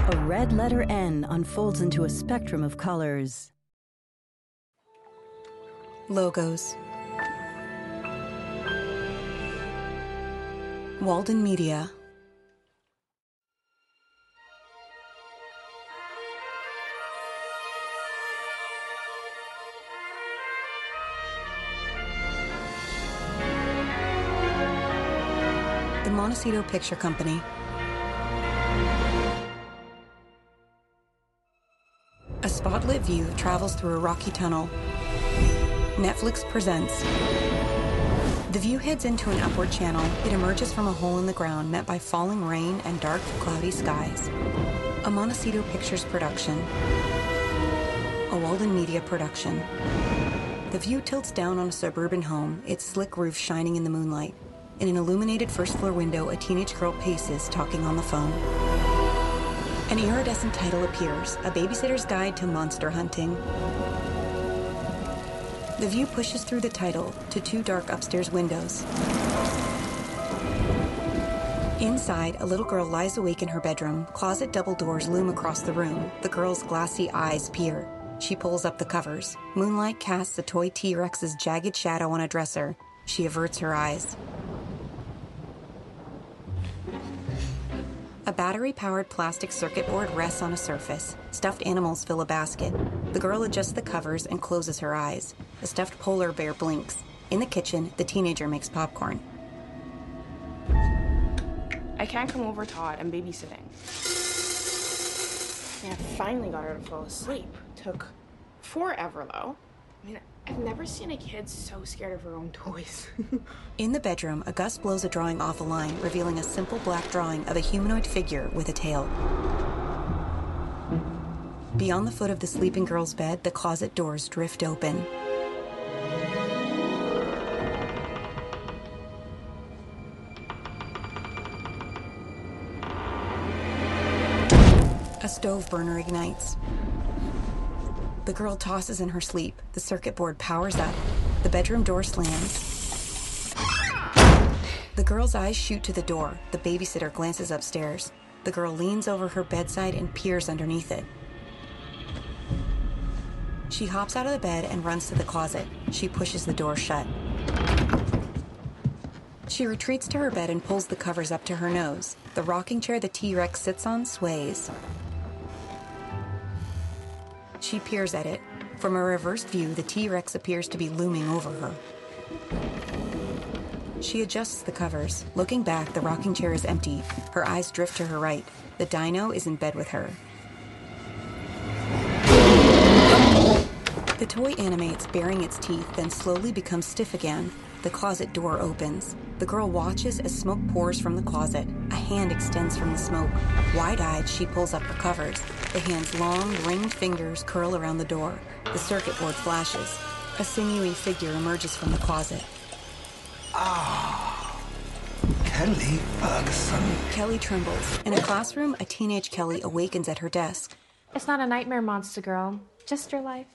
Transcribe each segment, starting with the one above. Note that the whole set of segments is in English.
A red letter N unfolds into a spectrum of colors. Logos. Walden Media. The Montecito Picture Company. A spotlit view travels through a rocky tunnel. Netflix presents. The view heads into an upward channel. It emerges from a hole in the ground met by falling rain and dark, cloudy skies. A Montecito Pictures production. A Walden Media production. The view tilts down on a suburban home, its slick roof shining in the moonlight. In an illuminated first-floor window, a teenage girl paces, talking on the phone. An iridescent title appears, A Babysitter's Guide to Monster Hunting. The view pushes through the title to two dark upstairs windows. Inside, a little girl lies awake in her bedroom. Closet double doors loom across the room. The girl's glassy eyes peer. She pulls up the covers. Moonlight casts a toy T-Rex's jagged shadow on a dresser. She averts her eyes. A battery-powered plastic circuit board rests on a surface. Stuffed animals fill a basket. The girl adjusts the covers and closes her eyes. A stuffed polar bear blinks. In the kitchen, the teenager makes popcorn. I can't come over, Todd. I'm babysitting. And I finally got her to fall asleep. Took forever, though. I mean, I've never seen a kid so scared of her own toys. In the bedroom, a gust blows a drawing off a line, revealing a simple black drawing of a humanoid figure with a tail. Beyond the foot of the sleeping girl's bed, the closet doors drift open. A stove burner ignites. The girl tosses in her sleep. The circuit board powers up. The bedroom door slams. The girl's eyes shoot to the door. The babysitter glances upstairs. The girl leans over her bedside and peers underneath it. She hops out of the bed and runs to the closet. She pushes the door shut. She retreats to her bed and pulls the covers up to her nose. The rocking chair the T-Rex sits on sways. She peers at it. From a reversed view, the T-Rex appears to be looming over her. She adjusts the covers. Looking back, the rocking chair is empty. Her eyes drift to her right. The dino is in bed with her. The toy animates, baring its teeth, then slowly becomes stiff again. The closet door opens. The girl watches as smoke pours from the closet. A hand extends from the smoke. Wide-eyed, she pulls up the covers. The hand's long, ringed fingers curl around the door. The circuit board flashes. A sinewy figure emerges from the closet. Ah, Kelly Ferguson. Kelly trembles. In a classroom, a teenage Kelly awakens at her desk. It's not a nightmare, monster girl. Just your life.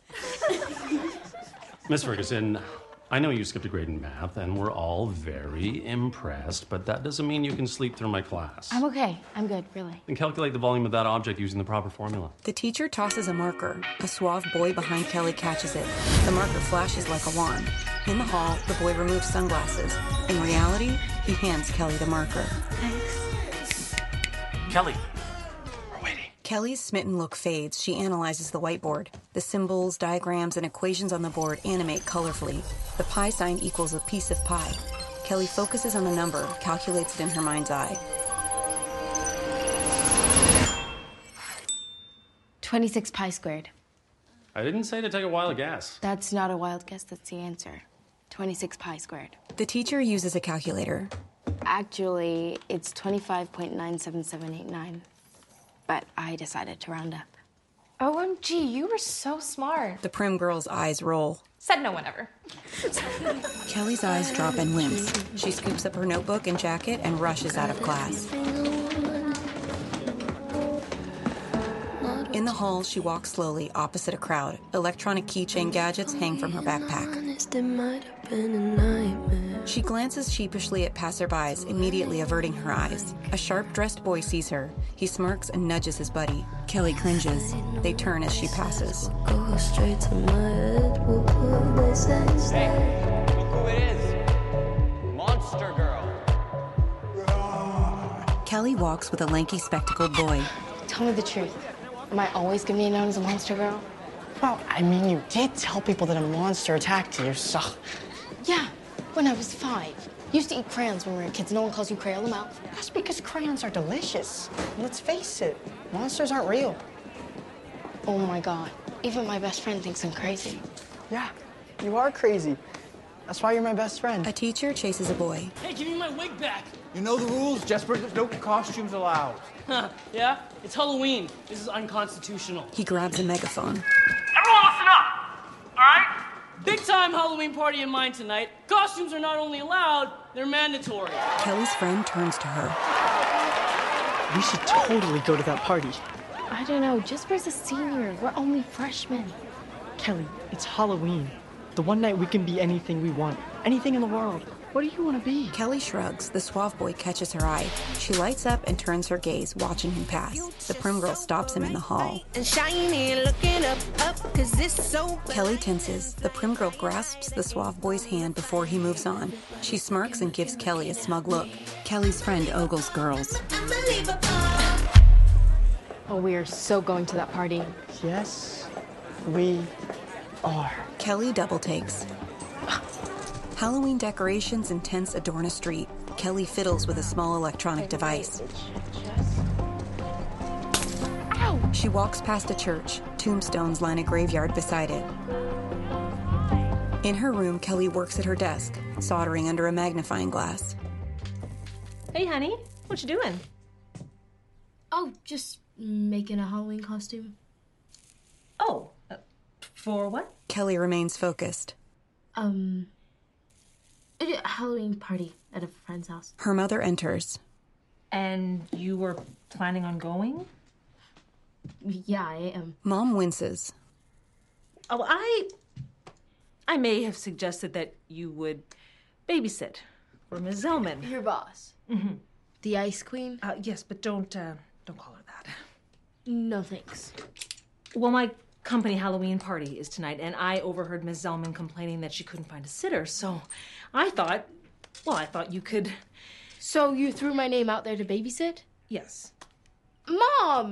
Miss Ferguson, I know you skipped a grade in math, and we're all very impressed, but that doesn't mean you can sleep through my class. I'm okay. I'm good, really. And calculate the volume of that object using the proper formula. The teacher tosses a marker. A suave boy behind Kelly catches it. The marker flashes like a wand. In the hall, the boy removes sunglasses. In reality, he hands Kelly the marker. Thanks. Kelly. Kelly's smitten look fades. She analyzes the whiteboard. The symbols, diagrams, and equations on the board animate colorfully. The pi sign equals a piece of pie. Kelly focuses on the number, calculates it in her mind's eye. 26 pi squared. I didn't say to take a wild guess. That's not a wild guess, that's the answer. 26 pi squared. The teacher uses a calculator. Actually, it's 25.97789. But I decided to round up. OMG, you were so smart. The prim girl's eyes roll. Said no one ever. Kelly's eyes drop and wince. She scoops up her notebook and jacket and rushes out of class. In the hall, she walks slowly opposite a crowd. Electronic keychain gadgets hang from her backpack. She glances sheepishly at passerbys, immediately averting her eyes. A sharp-dressed boy sees her. He smirks and nudges his buddy. Kelly cringes. They turn as she passes. Go straight to my head. What would they say? Hey, look who it is. Monster Girl. Kelly walks with a lanky spectacled boy. Tell me the truth. Am I always gonna be known as a monster girl? Well, I mean, you did tell people that a monster attacked you, so... Yeah, when I was 5. Used to eat crayons when we were kids. No one calls you Crayola Mouth. That's because crayons are delicious. Let's face it, monsters aren't real. Oh my God. Even my best friend thinks I'm crazy. Yeah, you are crazy. That's why you're my best friend. A teacher chases a boy. Hey, give me my wig back. You know the rules, Jesper. There's no costumes allowed. Yeah? It's Halloween. This is unconstitutional. He grabs a megaphone. Everyone listen up! All right? Big time Halloween party in mine tonight. Costumes are not only allowed, they're mandatory. Kelly's friend turns to her. We should totally go to that party. I don't know. Jesper's a senior. We're only freshmen. Kelly, it's Halloween. The one night we can be anything we want. Anything in the world. What do you want to be? Kelly shrugs. The suave boy catches her eye. She lights up and turns her gaze, watching him pass. The prim girl stops him in the hall. And shiny, looking up, 'cause this so... Kelly tenses. The prim girl grasps the suave boy's hand before he moves on. She smirks and gives Kelly a smug look. Kelly's friend ogles girls. Oh, we are so going to that party. Yes, we are. Kelly double takes. Halloween decorations and tents adorn a street. Kelly fiddles with a small electronic device. Ow! She walks past a church. Tombstones line a graveyard beside it. In her room, Kelly works at her desk, soldering under a magnifying glass. Hey, honey. What you doing? Oh, just making a Halloween costume. Oh, for what? Kelly remains focused. A Halloween party at a friend's house. Her mother enters. And you were planning on going? Yeah, I am. Mom winces. Oh, I may have suggested that you would babysit for Ms. Zellman. Your boss. Mm-hmm. The Ice Queen? Yes, but don't call her that. No, thanks. Well, my company Halloween party is tonight, and I overheard Ms. Zellman complaining that she couldn't find a sitter, so I thought you could... So you threw my name out there to babysit? Yes. Mom!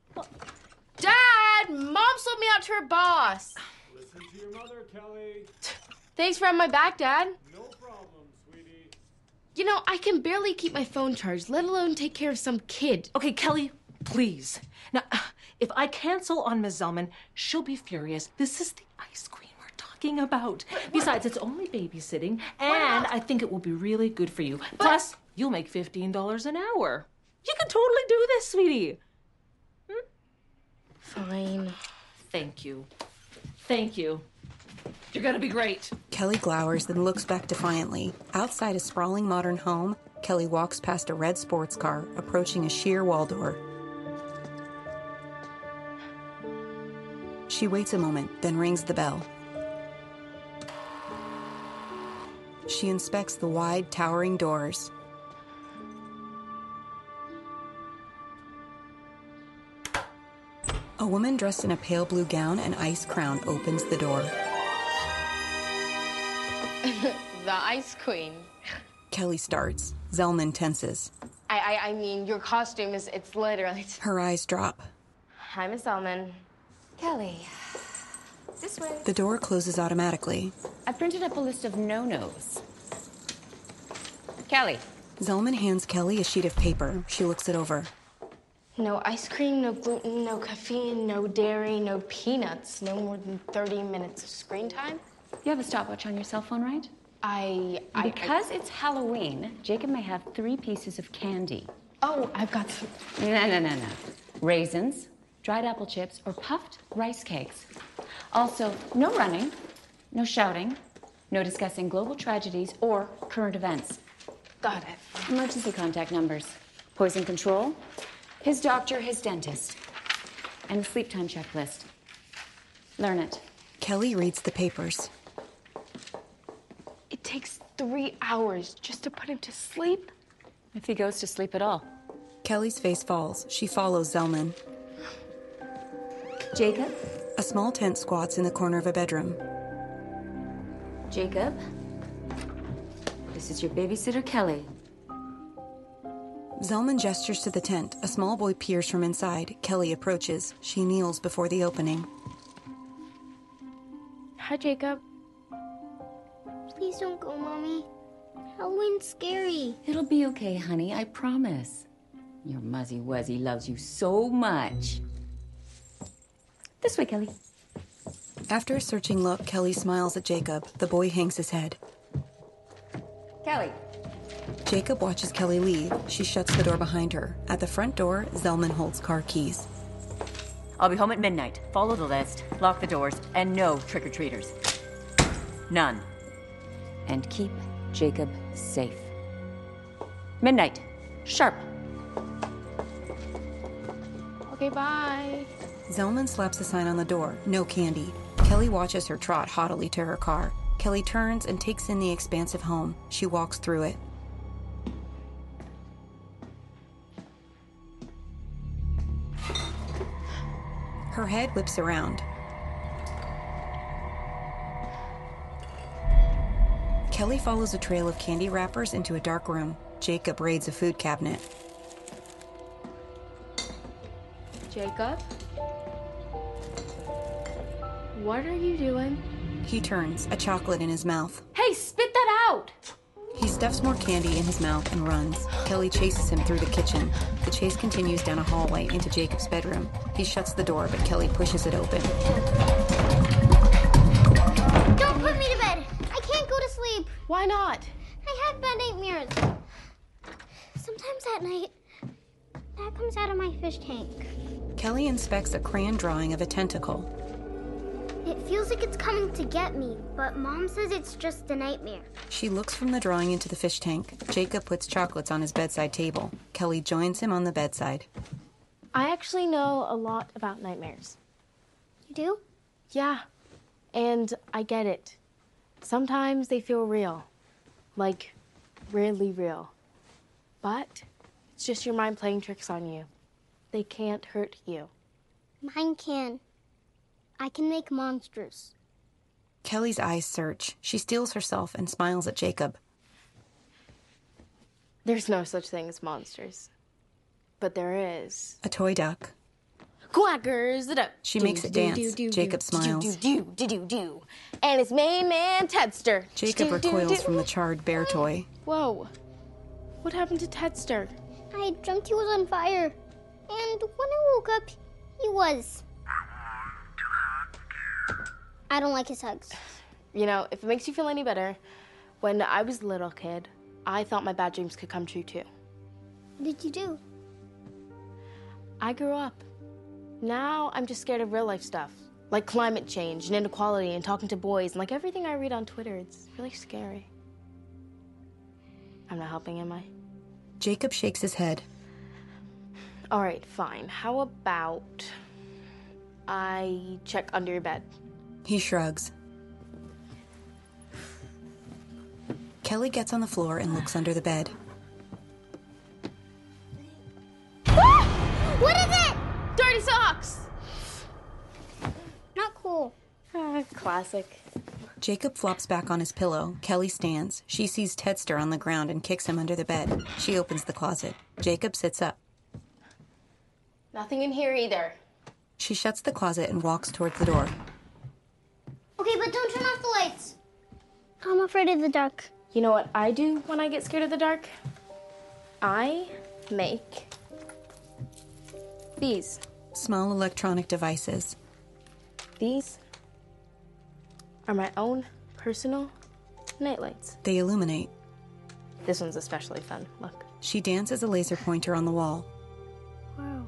Dad! Mom sold me out to her boss! Listen to your mother, Kelly. Thanks for having my back, Dad. No problem, sweetie. You know, I can barely keep my phone charged, let alone take care of some kid. Okay, Kelly, please. Now, if I cancel on Ms. Zellman, she'll be furious. This is the Ice Queen we're talking about. Besides, it's only babysitting, and I think it will be really good for you. Plus, you'll make $15 an hour. You can totally do this, sweetie. Fine. Thank you. Thank you. You're gonna be great. Kelly glowers, then looks back defiantly. Outside a sprawling modern home, Kelly walks past a red sports car, approaching a sheer wall door. She waits a moment, then rings the bell. She inspects the wide, towering doors. A woman dressed in a pale blue gown and ice crown opens the door. The Ice Queen. Kelly starts. Zellman tenses. I mean, your costume it's literally... Her eyes drop. Hi, Miss Zellman. Kelly, this way. The door closes automatically. I printed up a list of no-nos. Kelly. Zellman hands Kelly a sheet of paper. She looks it over. No ice cream, no gluten, no caffeine, no dairy, no peanuts, no more than 30 minutes of screen time. You have a stopwatch on your cell phone, right? Because it's Halloween, Jacob may have 3 pieces of candy. Oh, I've got some. No. Raisins, dried apple chips, or puffed rice cakes. Also, no running, no shouting, no discussing global tragedies or current events. Got it. Emergency contact numbers. Poison control, his doctor, his dentist, and a sleep time checklist. Learn it. Kelly reads the papers. It takes 3 hours just to put him to sleep? If he goes to sleep at all. Kelly's face falls. She follows Zelman. Jacob? A small tent squats in the corner of a bedroom. Jacob? This is your babysitter, Kelly. Zelman gestures to the tent. A small boy peers from inside. Kelly approaches. She kneels before the opening. Hi, Jacob. Please don't go, Mommy. Halloween's scary. It'll be okay, honey, I promise. Your Muzzy Wuzzy loves you so much. This way, Kelly. After a searching look, Kelly smiles at Jacob. The boy hangs his head. Kelly. Jacob watches Kelly leave. She shuts the door behind her. At the front door, Zelman holds car keys. I'll be home at midnight. Follow the list, lock the doors, and no trick-or-treaters. None. And keep Jacob safe. Midnight. Sharp. Okay, bye. Zelman slaps a sign on the door. No candy. Kelly watches her trot haughtily to her car. Kelly turns and takes in the expansive home. She walks through it. Her head whips around. Kelly follows a trail of candy wrappers into a dark room. Jacob raids a food cabinet. Jacob? What are you doing? He turns, a chocolate in his mouth. Hey, spit that out! He stuffs more candy in his mouth and runs. Kelly chases him through the kitchen. The chase continues down a hallway into Jacob's bedroom. He shuts the door, but Kelly pushes it open. Don't put me to bed. I can't go to sleep. Why not? I have bad nightmares. Sometimes at night, that comes out of my fish tank. Kelly inspects a crayon drawing of a tentacle. It feels like it's coming to get me, but Mom says it's just a nightmare. She looks from the drawing into the fish tank. Jacob puts chocolates on his bedside table. Kelly joins him on the bedside. I actually know a lot about nightmares. You do? Yeah, and I get it. Sometimes they feel real. Like, really real. But it's just your mind playing tricks on you. They can't hurt you. Mine can. I can make monsters. Kelly's eyes search. She steels herself and smiles at Jacob. There's no such thing as monsters. But there is. A toy duck. Quackers it up. She makes it dance. Jacob smiles. And it's main man Tedster. Jacob recoils from the charred bear toy. Whoa. What happened to Tedster? I dreamt he was on fire. And when I woke up, he was. I don't like his hugs. You know, if it makes you feel any better, when I was a little kid, I thought my bad dreams could come true too. What did you do? I grew up. Now I'm just scared of real life stuff. Like climate change and inequality and talking to boys and like everything I read on Twitter. It's really scary. I'm not helping, am I? Jacob shakes his head. All right, fine. How about I check under your bed? He shrugs. Kelly gets on the floor and looks under the bed. What is it? Dirty socks! Not cool. Classic. Jacob flops back on his pillow. Kelly stands. She sees Tedster on the ground and kicks him under the bed. She opens the closet. Jacob sits up. Nothing in here either. She shuts the closet and walks towards the door. Okay, but don't turn off the lights. I'm afraid of the dark. You know what I do when I get scared of the dark? I make these. Small electronic devices. These are my own personal nightlights. They illuminate. This one's especially fun. Look. She dances a laser pointer on the wall. Wow.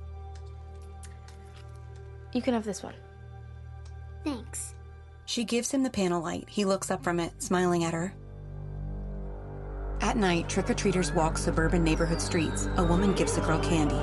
You can have this one. Thanks. She gives him the panel light. He looks up from it, smiling at her. At night, trick-or-treaters walk suburban neighborhood streets. A woman gives the girl candy.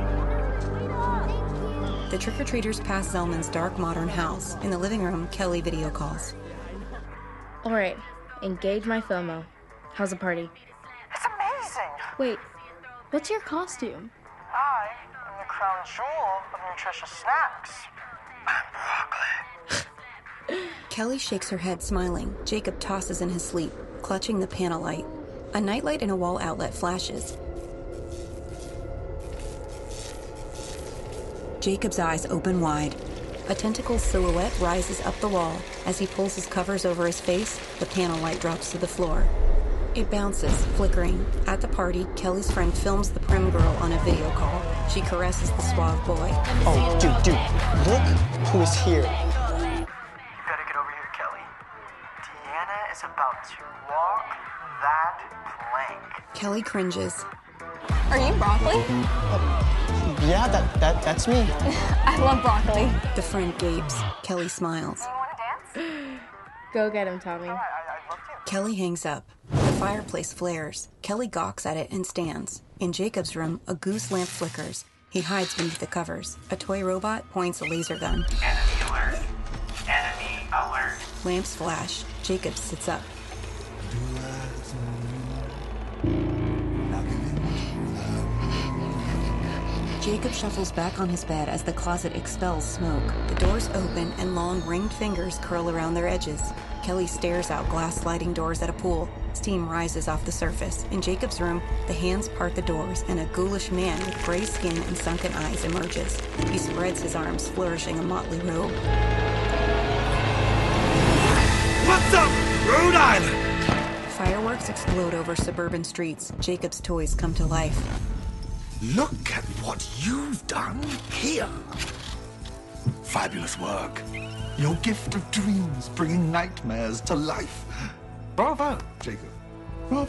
The trick-or-treaters pass Zelman's dark, modern house. In the living room, Kelly video calls. All right, Engage my FOMO. How's the party? It's amazing! Wait, what's your costume? I am the crown jewel of nutritious snacks. Kelly shakes her head, smiling. Jacob tosses in his sleep, clutching the panel light. A nightlight in a wall outlet flashes. Jacob's eyes open wide. A tentacle silhouette rises up the wall. As he pulls his covers over his face, the panel light drops to the floor. It bounces, flickering. At the party, Kelly's friend films the prim girl on a video call. She caresses the suave boy. Oh, dude, look who is here. You gotta get over here, Kelly. Deanna is about to walk that plank. Kelly cringes. Are you broccoli? Yeah, that's me. I love broccoli. The friend gapes. Kelly smiles. You wanna dance? Go get him, Tommy. I'd love to. Kelly hangs up. The fireplace flares. Kelly gawks at it and stands. In Jacob's room, a goose lamp flickers. He hides beneath the covers. A toy robot points a laser gun. Enemy alert. Enemy alert. Lamps flash. Jacob sits up. Jacob shuffles back on his bed as the closet expels smoke. The doors open and long ringed fingers curl around their edges. Kelly stares out glass sliding doors at a pool. Steam rises off the surface. In Jacob's room, the hands part the doors and a ghoulish man with gray skin and sunken eyes emerges. He spreads his arms, flourishing a motley robe. What's up, Rhode Island? Fireworks explode over suburban streets. Jacob's toys come to life. Look at what you've done here. Fabulous work. Your gift of dreams bringing nightmares to life. Bravo, Jacob. Bravo.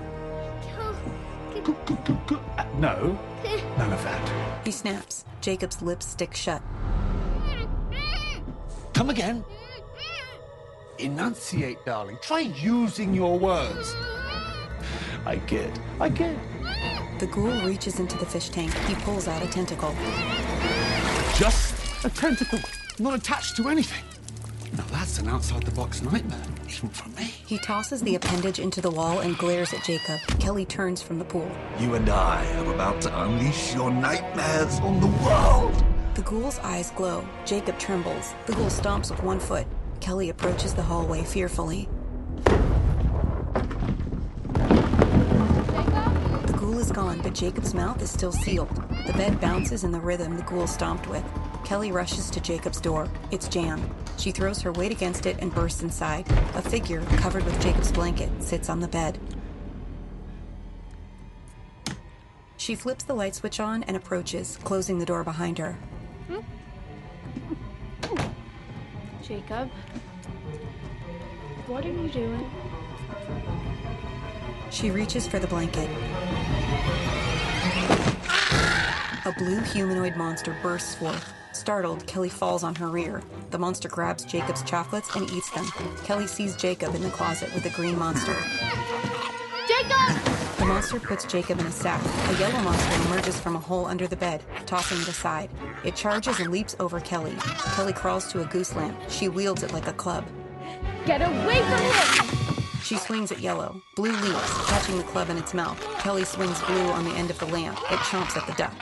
No, none of that. He snaps. Jacob's lips stick shut. Come again. Enunciate, darling. Try using your words. I get. The ghoul reaches into the fish tank. He pulls out a tentacle. Just a tentacle, not attached to anything. Now that's an outside-the-box nightmare, even for me. He tosses the appendage into the wall and glares at Jacob. Kelly turns from the pool. You and I are about to unleash your nightmares on the world. The ghoul's eyes glow. Jacob trembles. The ghoul stomps with one foot. Kelly approaches the hallway fearfully. The ghoul is gone, but Jacob's mouth is still sealed. The bed bounces in the rhythm the ghoul stomped with. Kelly rushes to Jacob's door. It's jammed. She throws her weight against it and bursts inside. A figure, covered with Jacob's blanket, sits on the bed. She flips the light switch on and approaches, closing the door behind her. Jacob, what are you doing? She reaches for the blanket. A blue humanoid monster bursts forth. Startled, Kelly falls on her rear. The monster grabs Jacob's chocolates and eats them. Kelly sees Jacob in the closet with a green monster. Jacob! The monster puts Jacob in a sack. A yellow monster emerges from a hole under the bed, tossing it aside. It charges and leaps over Kelly. Kelly crawls to a goose lamp. She wields it like a club. Get away from him! She swings at Yellow. Blue leaps, catching the club in its mouth. Kelly swings Blue on the end of the lamp. It chomps at the duck.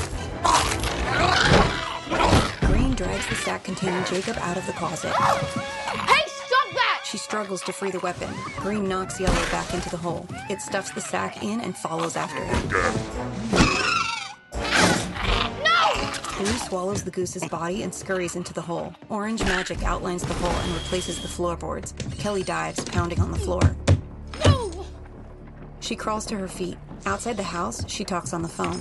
Green drags the sack containing Jacob out of the closet. Hey, stop that! She struggles to free the weapon. Green knocks Yellow back into the hole. It stuffs the sack in and follows after him. No! Blue swallows the goose's body and scurries into the hole. Orange magic outlines the hole and replaces the floorboards. Kelly dives, pounding on the floor. No! She crawls to her feet. Outside the house, she talks on the phone.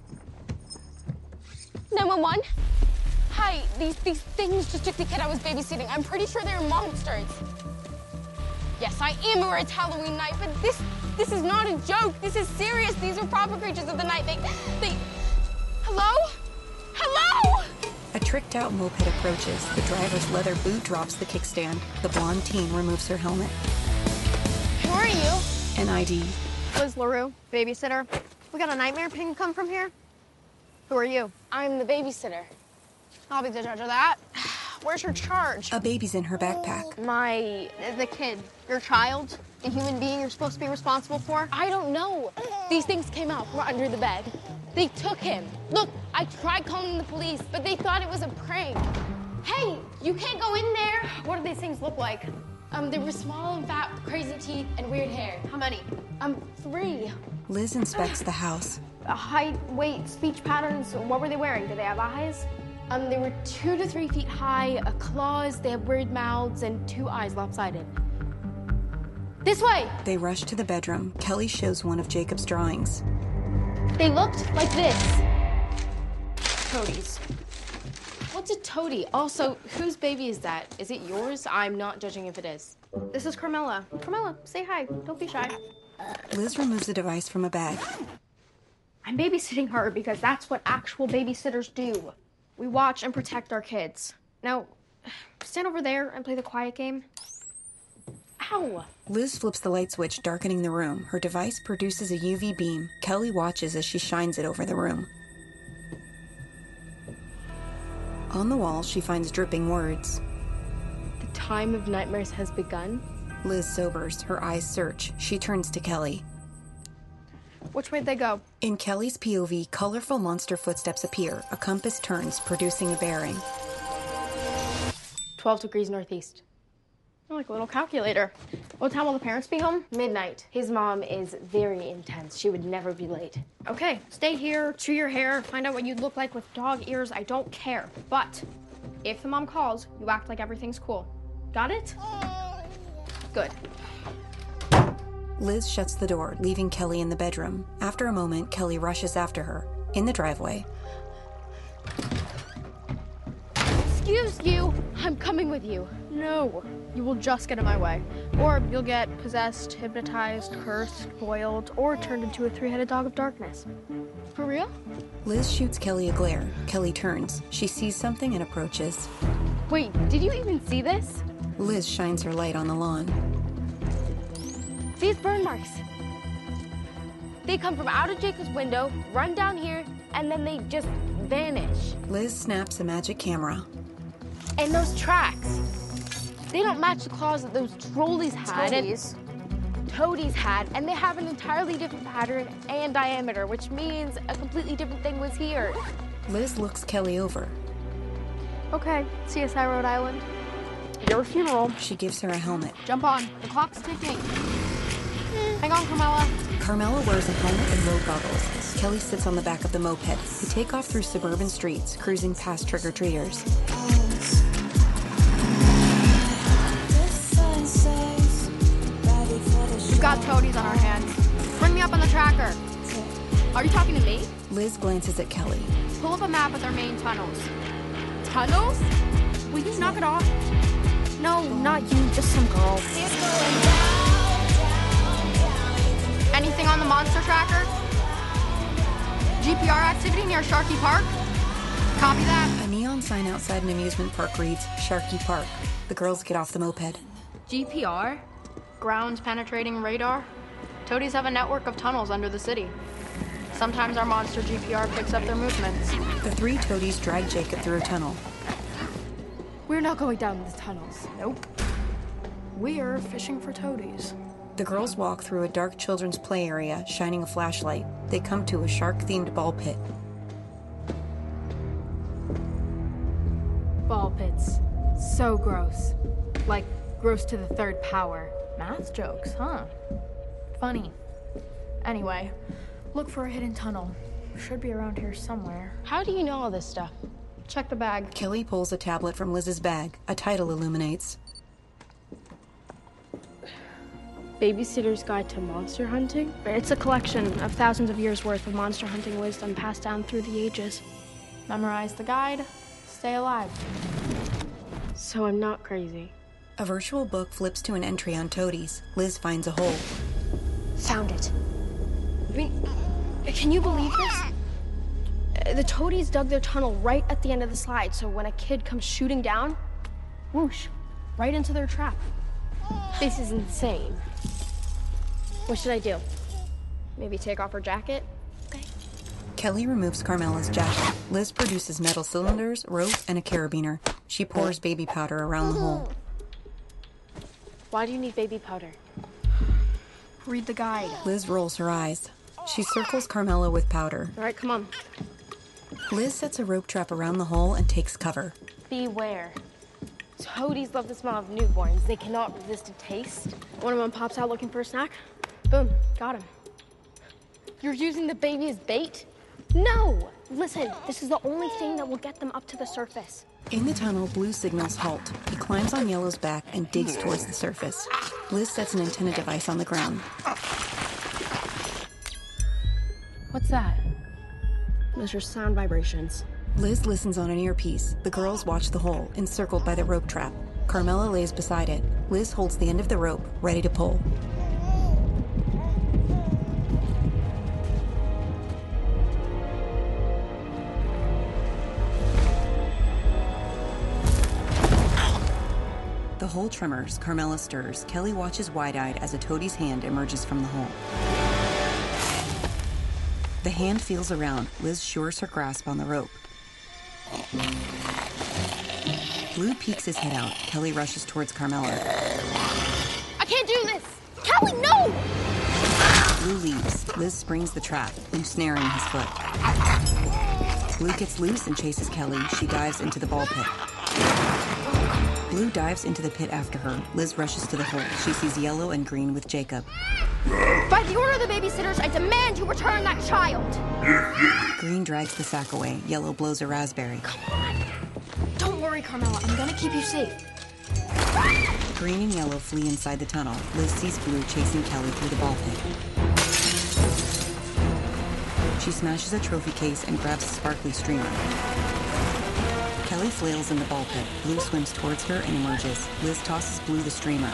911? Hi, these things just took the kid I was babysitting. I'm pretty sure they're monsters. Yes, I am aware it's Halloween night, but this is not a joke. This is serious. These are proper creatures of the night. They... Hello? Hello? A tricked-out moped approaches. The driver's leather boot drops the kickstand. The blonde teen removes her helmet. Who are you? An ID. Liz LaRue, babysitter. We got a nightmare ping come from here. Who are you? I'm the babysitter. I'll be the judge of that. Where's your charge? A baby's in her backpack. The kid. Your child? The human being you're supposed to be responsible for? I don't know. These things came out from under the bed. They took him. Look, I tried calling the police, but they thought it was a prank. Hey, you can't go in there. What do these things look like? They were small and fat with crazy teeth and weird hair. How many? 3. Liz inspects the house. Height, weight, speech patterns. What were they wearing? Did they have eyes? They were 2 to 3 feet high, claws, they have weird mouths, and 2 eyes lopsided. This way! They rush to the bedroom. Kelly shows one of Jacob's drawings. They looked like this. Toadies. What's a toady? Also, whose baby is that? Is it yours? I'm not judging if it is. This is Carmela. Carmela, say hi. Don't be shy. Liz removes a device from a bag. I'm babysitting her because that's what actual babysitters do. We watch and protect our kids. Now, stand over there and play the quiet game. Ow! Liz flips the light switch, darkening the room. Her device produces a UV beam. Kelly watches as she shines it over the room. On the wall, she finds dripping words. The time of nightmares has begun. Liz sobers. Her eyes search. She turns to Kelly. Which way'd they go? In Kelly's POV, colorful monster footsteps appear. A compass turns, producing a bearing. 12 degrees northeast. Like a little calculator. What time will the parents be home? Midnight. His mom is very intense. She would never be late. Okay, stay here, chew your hair, find out what you'd look like with dog ears. I don't care. But if the mom calls, you act like everything's cool. Got it? Good. Liz shuts the door, leaving Kelly in the bedroom. After a moment, Kelly rushes after her. In the driveway. Excuse you. I'm coming with you. No, you will just get in my way. Or you'll get possessed, hypnotized, cursed, boiled, or turned into a 3-headed dog of darkness. For real? Liz shoots Kelly a glare. Kelly turns. She sees something and approaches. Wait, did you even see this? Liz shines her light on the lawn. These burn marks. They come from out of Jacob's window, run down here, and then they just vanish. Liz snaps a magic camera. And those tracks. They don't match the claws that those trolleys had. Toadies had, and they have an entirely different pattern and diameter, which means a completely different thing was here. Liz looks Kelly over. Okay, CSI Rhode Island. Your funeral. She gives her a helmet. Jump on. The clock's ticking. Hang on, Carmela. Carmela wears a helmet and low goggles. Kelly sits on the back of the moped. They take off through suburban streets, cruising past trick-or-treaters. We've got toadies on our hands. Bring me up on the tracker. Are you talking to me? Liz glances at Kelly. Pull up a map with our main tunnels. Tunnels? Will you knock it off? No, not you, just some girl. Anything on the monster tracker? GPR activity near Sharky Park? Copy that. A neon sign outside an amusement park reads, Sharky Park. The girls get off the moped. GPR? Ground penetrating radar? Toadies have a network of tunnels under the city. Sometimes our monster GPR picks up their movements. The 3 toadies drag Jacob through a tunnel. We're not going down the tunnels. Nope. We're fishing for toadies. The girls walk through a dark children's play area, shining a flashlight. They come to a shark-themed ball pit. Ball pits. So gross. Like, gross to the 3rd power. Math jokes, huh? Funny. Anyway, look for a hidden tunnel. Should be around here somewhere. How do you know all this stuff? Check the bag. Kelly pulls a tablet from Liz's bag. A title illuminates. Babysitter's Guide to Monster Hunting? It's a collection of thousands of years' worth of monster hunting wisdom passed down through the ages. Memorize the guide, stay alive. So I'm not crazy. A virtual book flips to an entry on toadies. Liz finds a hole. Found it. I mean, can you believe this? The toadies dug their tunnel right at the end of the slide, so when a kid comes shooting down, whoosh, right into their trap. This is insane. What should I do? Maybe take off her jacket? Kelly removes Carmela's jacket. Liz produces metal cylinders, rope, and a carabiner. She pours baby powder around the hole. Why do you need baby powder? Read the guide. Liz rolls her eyes. She circles Carmela with powder. All right, come on. Liz sets a rope trap around the hole and takes cover. Beware. Toadies love the smell of newborns. They cannot resist a taste. One of them pops out looking for a snack. Boom, got him. You're using the baby as bait? No! Listen, this is the only thing that will get them up to the surface. In the tunnel, Blue signals halt. He climbs on Yellow's back and digs towards the surface. Liz sets an antenna device on the ground. What's that? Measures sound vibrations. Liz listens on an earpiece. The girls watch the hole, encircled by the rope trap. Carmela lays beside it. Liz holds the end of the rope, ready to pull. The hole tremors. Carmela stirs. Kelly watches wide-eyed as a toadie's hand emerges from the hole. The hand feels around. Liz shores her grasp on the rope. Blue peeks his head out. Kelly rushes towards Carmela. I can't do this! Kelly, no! Blue leaves. Liz springs the trap, ensnaring his foot. Blue gets loose and chases Kelly. She dives into the ball pit. Blue dives into the pit after her. Liz rushes to the hole. She sees Yellow and Green with Jacob. By the order of the babysitters, I demand you return that child! Green drags the sack away. Yellow blows a raspberry. Come on. Don't worry, Carmela. I'm gonna keep you safe. Green and Yellow flee inside the tunnel. Liz sees Blue chasing Kelly through the ball pit. She smashes a trophy case and grabs a sparkly streamer. Kelly flails in the ball pit. Blue swims towards her and emerges. Liz tosses Blue the streamer.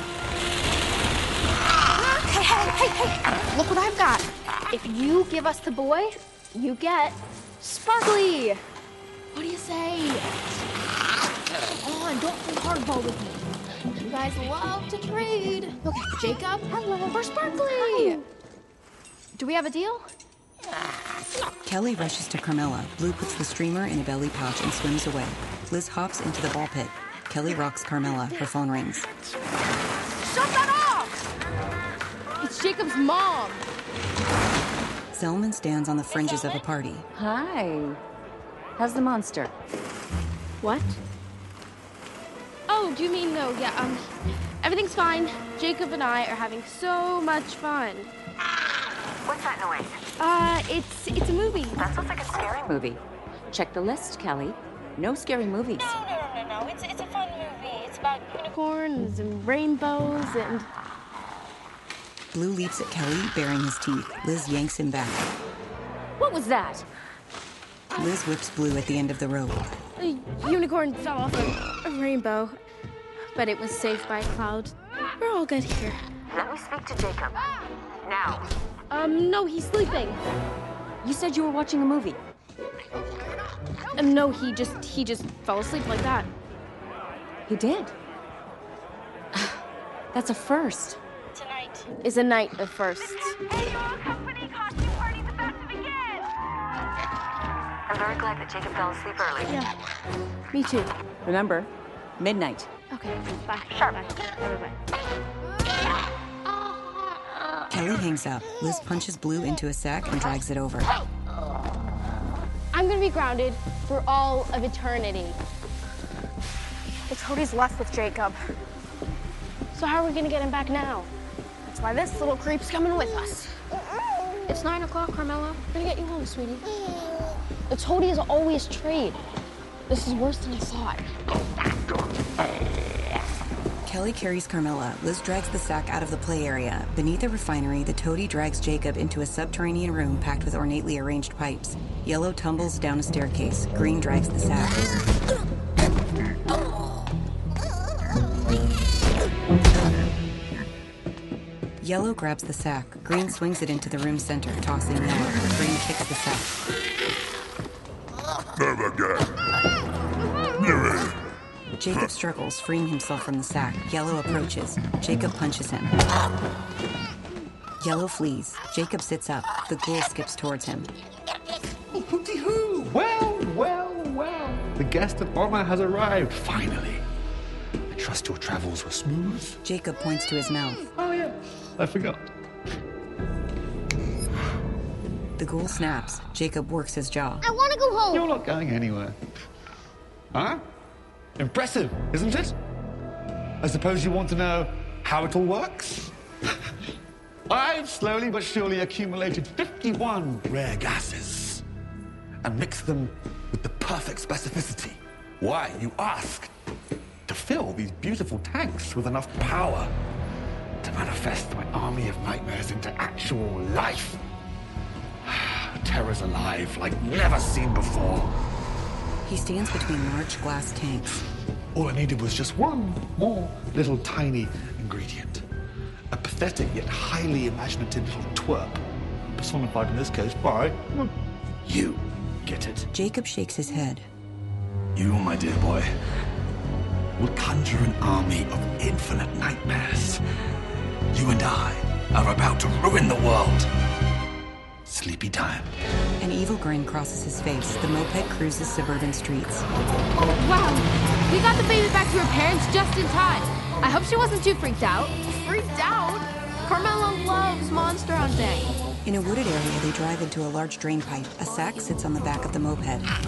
Hey, look what I've got. If you give us the boy, you get Sparkly. What do you say? Come on, don't play hardball with me. You guys love to trade. Okay, Jacob, hello. For Sparkly. Hi. Do we have a deal? Kelly rushes to Carmela. Blue puts the streamer in a belly pouch and swims away. Liz hops into the ball pit. Kelly rocks Carmela. Her phone rings. Shut that off! It's Jacob's mom. Zelman stands on the fringes of a party. Hi. How's the monster? What? Oh, do you mean no? Yeah, everything's fine. Jacob and I are having so much fun. What's that noise? It's a movie. That sounds like a scary movie. Check the list, Kelly. No scary movies. No. It's a fun movie. It's about unicorns and rainbows and... Blue leaps at Kelly, baring his teeth. Liz yanks him back. What was that? Liz whips Blue at the end of the rope. A unicorn fell off a rainbow, but it was saved by a cloud. We're all good here. Let me speak to Jacob. Now. No, he's sleeping. You said you were watching a movie. No, he just fell asleep like that. He did? That's a first. Tonight is a night of firsts. Hey, y'all, company costume party's about to begin! I'm very glad that Jacob fell asleep early. Yeah, me too. Remember, midnight. Okay, bye. Sharp. Bye. Bye. Kelly hangs up. Liz punches Blue into a sack and drags it over. I'm gonna be grounded for all of eternity. The toadie's left with Jacob. So how are we gonna get him back now? That's why this little creep's coming with us. It's 9 o'clock, Carmela. I'm gonna get you home, sweetie. The toadie is always trade. This is worse than I thought. Kelly carries Carmela. Liz drags the sack out of the play area. Beneath the refinery, the toadie drags Jacob into a subterranean room packed with ornately arranged pipes. Yellow tumbles down a staircase. Green drags the sack. Yellow grabs the sack. Green swings it into the room center, tossing Yellow. Green kicks the sack. Never again. Never. Jacob struggles, freeing himself from the sack. Yellow approaches. Jacob punches him. Yellow flees. Jacob sits up. The ghoul skips towards him. Well, well, well. The guest of honor has arrived, finally. I trust your travels were smooth. Jacob points to his mouth. Oh, yeah. I forgot. The ghoul snaps. Jacob works his jaw. I want to go home. You're not going anywhere. Huh? Impressive, isn't it? I suppose you want to know how it all works? I've slowly but surely accumulated 51 rare gases and mixed them with the perfect specificity. Why, you ask? To fill these beautiful tanks with enough power to manifest my army of nightmares into actual life. Terrors alive like never seen before. He stands between large glass tanks. All I needed was just one more little tiny ingredient. A pathetic yet highly imaginative little twerp, personified in this case by you. Get it? Jacob shakes his head. You, my dear boy, will conjure an army of infinite nightmares. You and I are about to ruin the world. Sleepy time. An evil grin crosses his face. The moped cruises suburban streets. Oh, wow. We got the baby back to her parents just in time. I hope she wasn't too freaked out. Freaked out? Carmela loves monster hunting. In a wooded area, they drive into a large drain pipe. A sack sits on the back of the moped.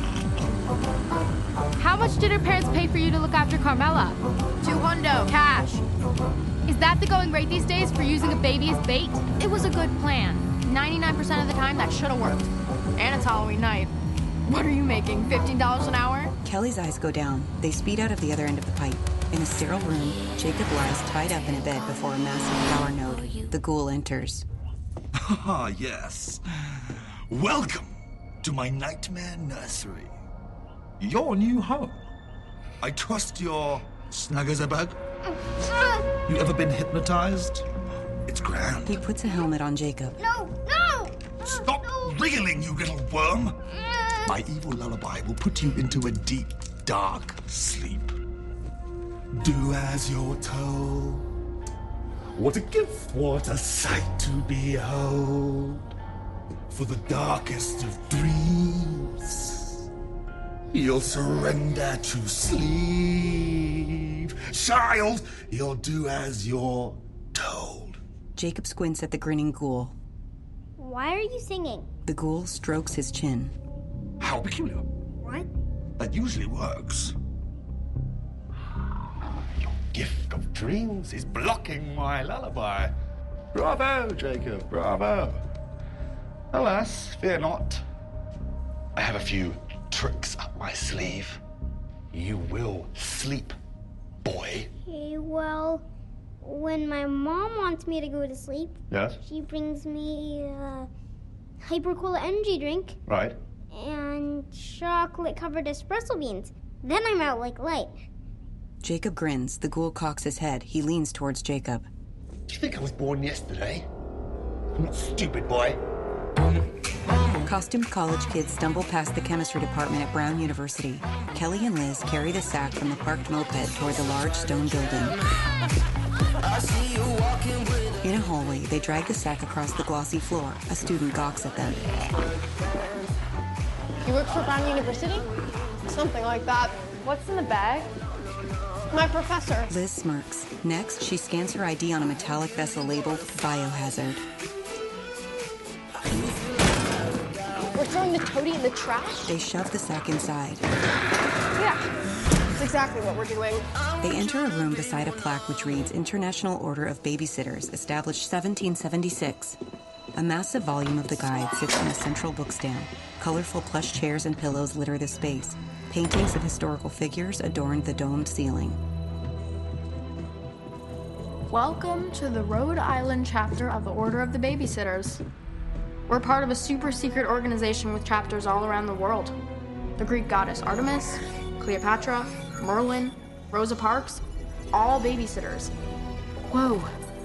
How much did her parents pay for you to look after Carmela? $200 cash. Is that the going rate these days for using a baby as bait? It was a good plan. 99% of the time, that should have worked. And it's Halloween night. What are you making, $15 an hour? Kelly's eyes go down. They speed out of the other end of the pipe. In a sterile room, Jacob lies tied up in a bed before a massive power node. The ghoul enters. Ah, yes. Welcome to my nightmare nursery. Your new home. I trust you're snug as a bug. You ever been hypnotized? It's grand. He puts a helmet on Jacob. No, no! Stop wriggling, you little worm! My evil lullaby will put you into a deep, dark sleep. Do as you're told. What a gift, what a sight to behold. For the darkest of dreams, you'll surrender to sleep. Child, you'll do as you're told. Jacob squints at the grinning ghoul. Why are you singing? The ghoul strokes his chin. How peculiar. What? That usually works. Your gift of dreams is blocking my lullaby. Bravo, Jacob, bravo. Alas, fear not. I have a few tricks up my sleeve. You will sleep, boy. Okay, well, when my mom wants me to go to sleep, Yes? she brings me a hyper-cola energy drink Right. and chocolate-covered espresso beans. Then I'm out like light. Jacob grins. The ghoul cocks his head. He leans towards Jacob. Do you think I was born yesterday? I'm not stupid, boy. Costumed college kids stumble past the chemistry department at Brown University. Kelly and Liz carry the sack from the parked moped toward the large stone building. In a hallway, they drag the sack across the glossy floor. A student gawks at them. You work for Brown University? Something like that. What's in the bag? My professor. Liz smirks. Next, she scans her ID on a metallic vessel labeled Biohazard. We're throwing the toady in the trash? They shove the sack inside. Yeah, that's exactly what we're doing. They enter a room beside a plaque which reads International Order of Babysitters, established 1776. A massive volume of the guide sits on a central bookstand. Colorful plush chairs and pillows litter the space. Paintings of historical figures adorn the domed ceiling. Welcome to the Rhode Island chapter of the Order of the Babysitters. We're part of a super secret organization with chapters all around the world. The Greek goddess Artemis, Cleopatra, Merlin, Rosa Parks, all babysitters. Whoa.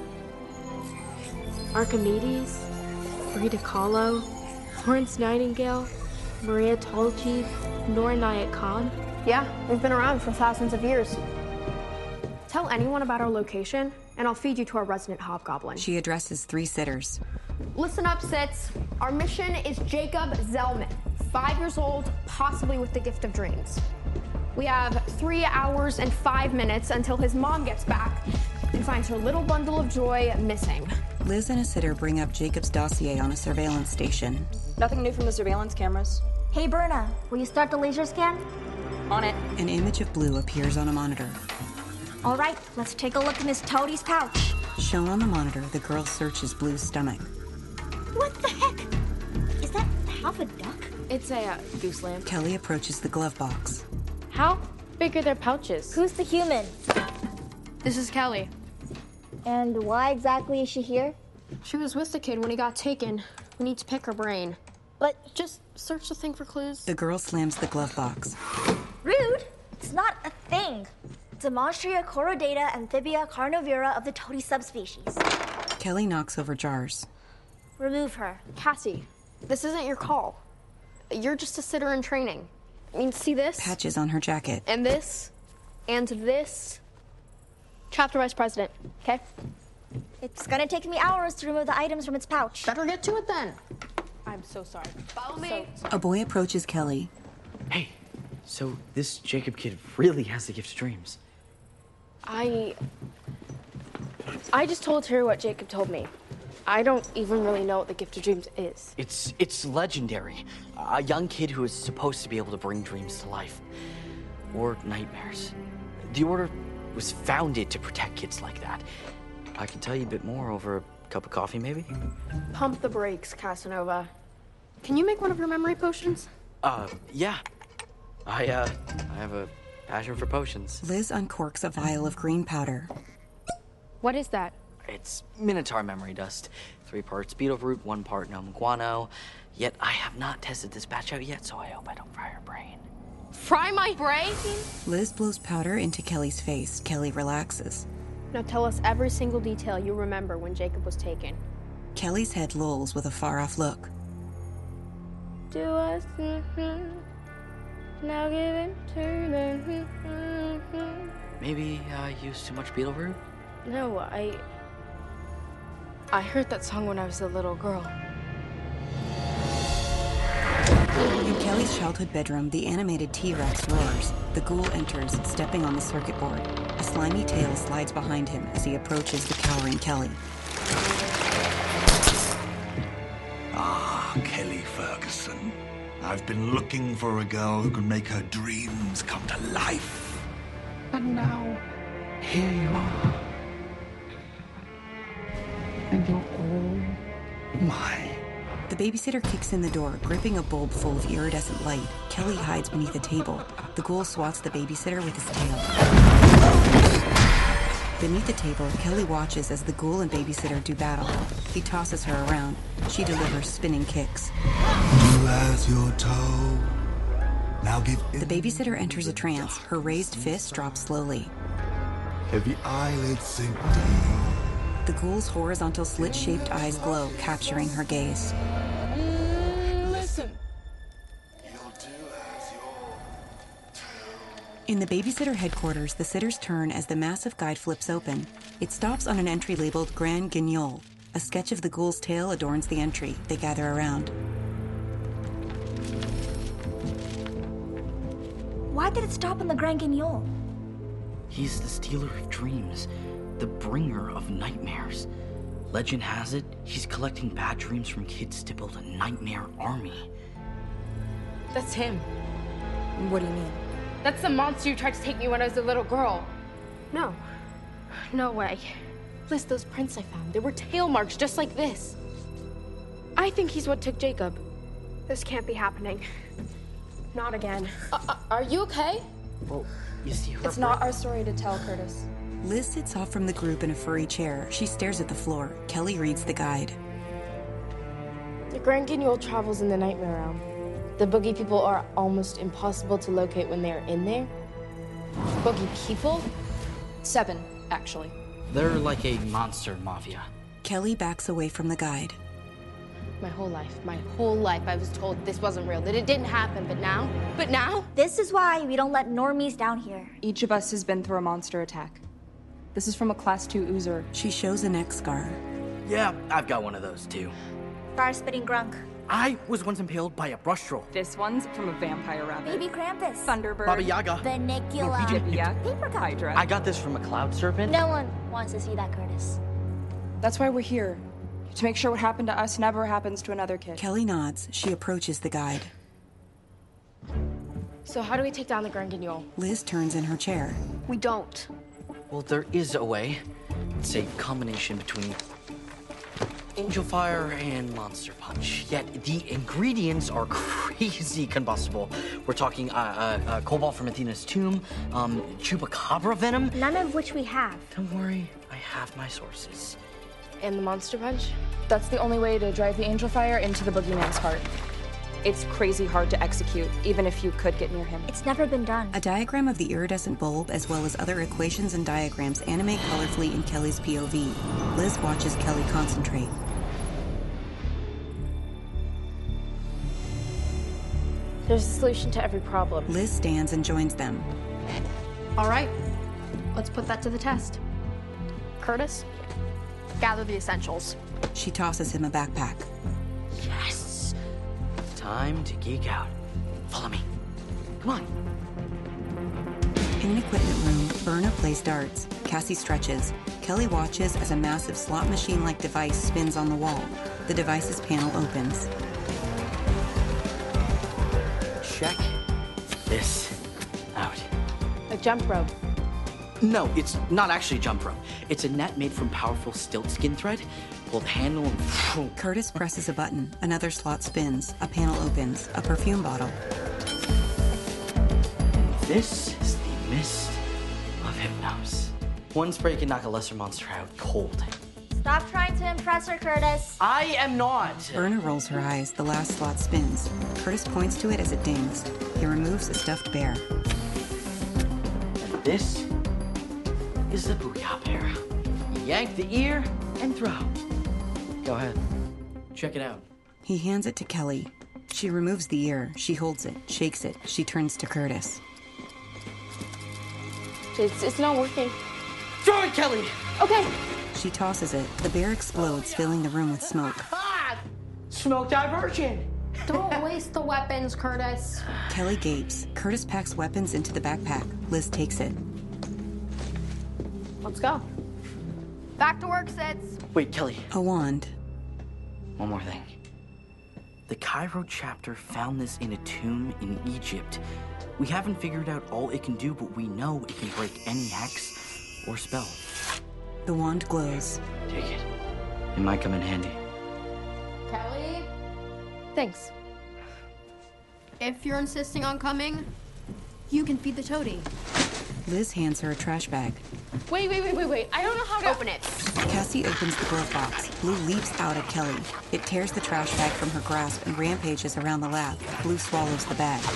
Archimedes, Frida Kahlo, Florence Nightingale, Maria Tolji, Noor Nayat Khan. Yeah, we've been around for thousands of years. Tell anyone about our location, and I'll feed you to our resident hobgoblin. She addresses 3 sitters. Listen up, Sits. Our mission is Jacob Zellman. 5 years old, possibly with the gift of dreams. We have 3 hours and 5 minutes until his mom gets back and finds her little bundle of joy missing. Liz and a sitter bring up Jacob's dossier on a surveillance station. Nothing new from the surveillance cameras. Hey, Berna, will you start the laser scan? On it. An image of Blue appears on a monitor. All right, let's take a look in Miss Toadie's pouch. Shown on the monitor, the girl searches Blue's stomach. What the heck? Is that half a duck? It's a goose lamb. Kelly approaches the glove box. How big are their pouches? Who's the human? This is Kelly. And why exactly is she here? She was with the kid when he got taken. We need to pick her brain. But just search the thing for clues. The girl slams the glove box. Rude! It's not a thing. It's a Monstria choroidata amphibia carnivora of the toady subspecies. Kelly knocks over jars. Remove her. Cassie, this isn't your call. You're just a sitter in training. I mean, see this? Patches on her jacket. And this. And this. Chapter Vice President, okay? It's gonna take me hours to remove the items from its pouch. Better get to it then. I'm so sorry. Follow me. A boy approaches Kelly. Hey, so this Jacob kid really has the gift of dreams. I just told her what Jacob told me. I don't even really know what the gift of dreams is. It's legendary. A young kid who is supposed to be able to bring dreams to life. Or nightmares. The Order was founded to protect kids like that. I can tell you a bit more over a cup of coffee, maybe? Pump the brakes, Casanova. Can you make one of your memory potions? Yeah. I have a passion for potions. Liz uncorks a vial of green powder. What is that? It's Minotaur memory dust. 3 parts beetle-root, 1 part gnome guano. Yet I have not tested this batch out yet, so I hope I don't fry her brain. Fry my brain? Liz blows powder into Kelly's face. Kelly relaxes. Now tell us every single detail you remember when Jacob was taken. Kelly's head lolls with a far-off look. Do us, now give it to them. Maybe I used too much beetle-root? No, I heard that song when I was a little girl. In Kelly's childhood bedroom, the animated T-Rex roars. The ghoul enters, stepping on the circuit board. A slimy tail slides behind him as he approaches the cowering Kelly. Ah, Kelly Ferguson. I've been looking for a girl who can make her dreams come to life. And now, here you are. And you're all mine. The babysitter kicks in the door, gripping a bulb full of iridescent light. Kelly hides beneath a table. The ghoul swats the babysitter with his tail. Beneath the table, Kelly watches as the ghoul and babysitter do battle. He tosses her around. She delivers spinning kicks. Do as you're told. Now give in. The babysitter enters a trance. Her raised fist drops slowly. Heavy eyelids sink deep. The ghoul's horizontal slit-shaped eyes glow, capturing her gaze. Listen. In the babysitter headquarters, the sitters turn as the massive guide flips open. It stops on an entry labeled Grand Guignol. A sketch of the ghoul's tail adorns the entry. They gather around. Why did it stop on the Grand Guignol? He's the stealer of dreams, the bringer of nightmares. Legend has it, he's collecting bad dreams from kids to build a nightmare army. That's him. What do you mean? That's the monster who tried to take me when I was a little girl. No. No way. Liz, those prints I found, they were tail marks just like this. I think he's what took Jacob. This can't be happening. Not again. Are you okay? Well, you see her. It's not our story to tell, Curtis. Liz sits off from the group in a furry chair. She stares at the floor. Kelly reads the guide. The Grand Guignol travels in the nightmare realm. The boogie people are almost impossible to locate when they are in there. Boogie people? 7, actually. They're like a monster mafia. Kelly backs away from the guide. My whole life, I was told this wasn't real, that it didn't happen, but now? This is why we don't let normies down here. Each of us has been through a monster attack. This is from a Class 2 Oozer. She shows a neck scar. Yeah, I've got one of those too. Fire-spitting grunk. I was once impaled by a brush troll. This one's from a vampire rabbit. Baby Krampus. Thunderbird. Baba Yaga. Vanicula. Dibia. Paper cup. Hydra. I got this from a cloud serpent. No one wants to see that, Curtis. That's why we're here. To make sure what happened to us never happens to another kid. Kelly nods. She approaches the guide. So how do we take down the Grand Guignol? Liz turns in her chair. We don't. Well, there is a way. It's a combination between Angel Fire and Monster Punch. Yet the ingredients are crazy combustible. We're talking cobalt from Athena's tomb, chupacabra venom. None of which we have. Don't worry, I have my sources. And the Monster Punch? That's the only way to drive the Angel Fire into the boogeyman's heart. It's crazy hard to execute, even if you could get near him. It's never been done. A diagram of the iridescent bulb, as well as other equations and diagrams, animate colorfully in Kelly's POV. Liz watches Kelly concentrate. There's a solution to every problem. Liz stands and joins them. All right, let's put that to the test. Curtis, gather the essentials. She tosses him a backpack. Yes! Time to geek out. Follow me. Come on. In an equipment room, Berna plays darts. Cassie stretches. Kelly watches as a massive slot machine-like device spins on the wall. The device's panel opens. Check this out. A jump rope. No, it's not actually a jump rope. It's a net made from powerful stilt skin thread. Pull the handle and... Curtis presses a button. Another slot spins. A panel opens. A perfume bottle. This is the mist of Hypnos. One spray can knock a lesser monster out cold. Stop trying to impress her, Curtis. I am not. Berna rolls her eyes. The last slot spins. Curtis points to it as it dings. He removes a stuffed bear. And this is the Booyah Bear. Yank the ear and throw. Go ahead. Check it out. He hands it to Kelly. She removes the ear. She holds it, shakes it. She turns to Curtis. It's not working. Throw it, Kelly! Okay. She tosses it. The bear explodes, filling the room with smoke. Smoke diversion! Don't waste the weapons, Curtis. Kelly gapes. Curtis packs weapons into the backpack. Liz takes it. Let's go. Back to work, Sits. Wait, Kelly. A wand. One more thing. The Cairo chapter found this in a tomb in Egypt. We haven't figured out all it can do, but we know it can break any hex or spell. The wand glows. Take it. It might come in handy. Kelly? Thanks. If you're insisting on coming, you can feed the toady. Liz hands her a trash bag. Wait. I don't know how to open it. Cassie opens the glove box. Blue leaps out at Kelly. It tears the trash bag from her grasp and rampages around the lab. Blue swallows the bag.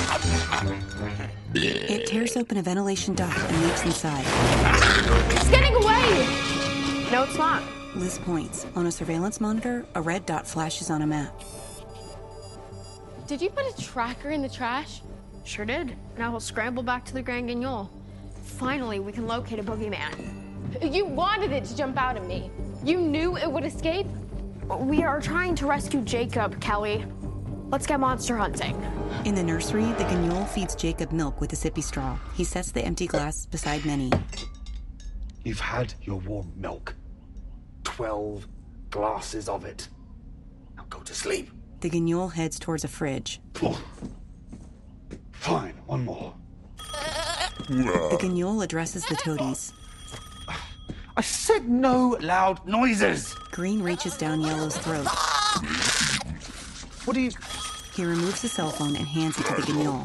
It tears open a ventilation duct and leaps inside. It's getting away! No, it's not. Liz points. On a surveillance monitor, a red dot flashes on a map. Did you put a tracker in the trash? Sure did. Now we'll scramble back to the Grand Guignol. Finally, we can locate a boogeyman. You wanted it to jump out at me. You knew it would escape? We are trying to rescue Jacob, Kelly. Let's get monster hunting. In the nursery, the Guignol feeds Jacob milk with a sippy straw. He sets the empty glass beside Minnie. You've had your warm milk. 12 glasses of it. Now go to sleep. The Guignol heads towards a fridge. Oh. Fine, one more. The Guignol addresses the toadies. I said no loud noises! Green reaches down Yellow's throat. What do you... He removes his cell phone and hands it to the Guignol.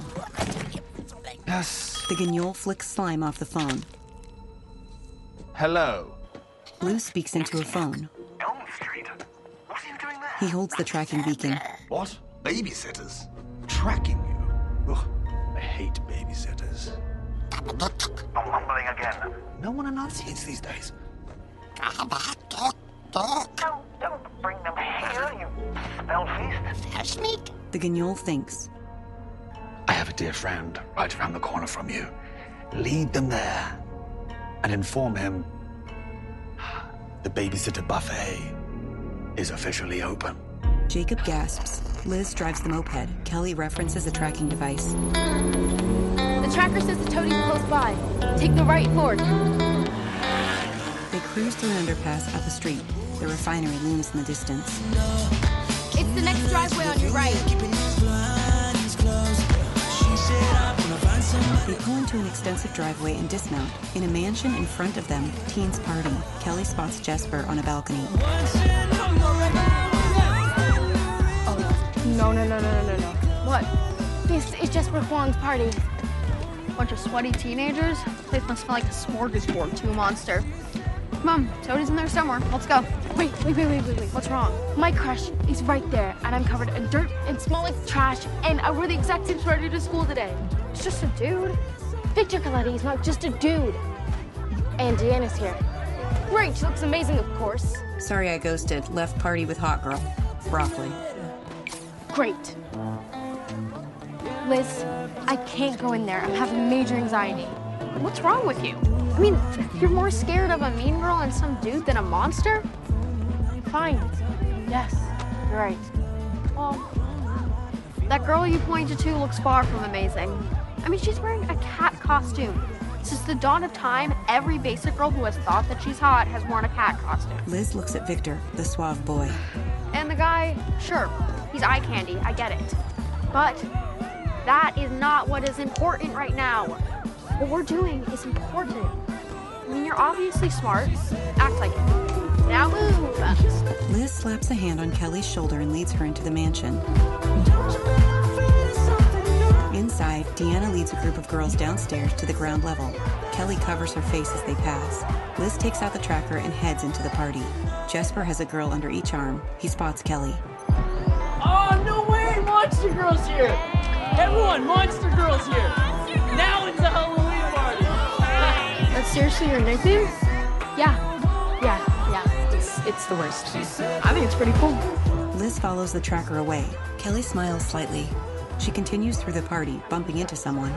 Yes. The Guignol flicks slime off the phone. Hello. Blue speaks into a phone. Elm Street? What are you doing there? He holds the tracking beacon. What? Babysitters? Tracking you? Ugh, I hate babysitters. I'm mumbling again. No one enunciates these days. Don't bring them here, you spell feast. The Guignol thinks. I have a dear friend right around the corner from you. Lead them there and inform him the babysitter buffet is officially open. Jacob gasps. Liz drives the moped. Kelly references a tracking device. The tracker says the toadie's close by. Take the right fork. They cruise through an underpass up a street. The refinery looms in the distance. It's the next driveway on your right. They pull into an extensive driveway and dismount. In a mansion in front of them, teens party. Kelly spots Jesper on a balcony. No. What? This is Jesper Juan's party. Bunch of sweaty teenagers? Place must smell like a smorgasbord to a monster. Come on, Toadie's in there somewhere. Let's go. Wait. What's wrong? My crush is right there, and I'm covered in dirt and smell like trash, and I wore the exact same sweater to school today. It's just a dude. Victor Coletti is not just a dude. And Deanna's here. Great, she looks amazing, of course. Sorry I ghosted. Left party with hot girl. Broccoli. Great. Liz, I can't go in there. I'm having major anxiety. What's wrong with you? I mean, you're more scared of a mean girl and some dude than a monster? Fine. Yes, you're right. Well, that girl you pointed to looks far from amazing. I mean, she's wearing a cat costume. Since the dawn of time, every basic girl who has thought that she's hot has worn a cat costume. Liz looks at Victor, the suave boy. And the guy, sure, he's eye candy, I get it. But that is not what is important right now. What we're doing is important. I mean, you're obviously smart. Act like it. Now move. Liz slaps a hand on Kelly's shoulder and leads her into the mansion. Inside, Deanna leads a group of girls downstairs to the ground level. Kelly covers her face as they pass. Liz takes out the tracker and heads into the party. Jesper has a girl under each arm. He spots Kelly. Oh, no way! Monster Girl's here! Everyone, Monster Girl's here! Now it's a Halloween party! That's seriously your nickname? Yeah. It's the worst. I think it's pretty cool. Liz follows the tracker away. Kelly smiles slightly. She continues through the party, bumping into someone.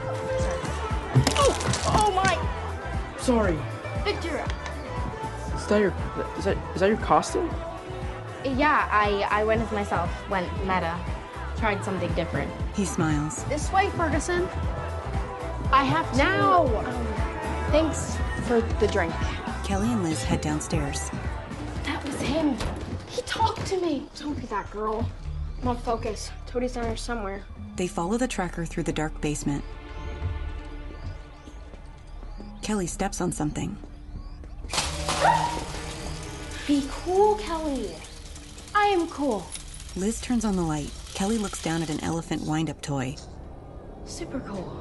Oh my! Sorry. Victor! Is that your costume? Yeah, I went as myself. Went meta. Tried something different. He smiles. This way, Ferguson. I have to... Now! Thanks for the drink. Kelly and Liz head downstairs. That was him. He talked to me. Don't be that girl. I'm on focus. Toadie's down here somewhere. They follow the tracker through the dark basement. Kelly steps on something. Be cool, Kelly. I am cool. Liz turns on the light. Kelly looks down at an elephant wind-up toy. Super cool.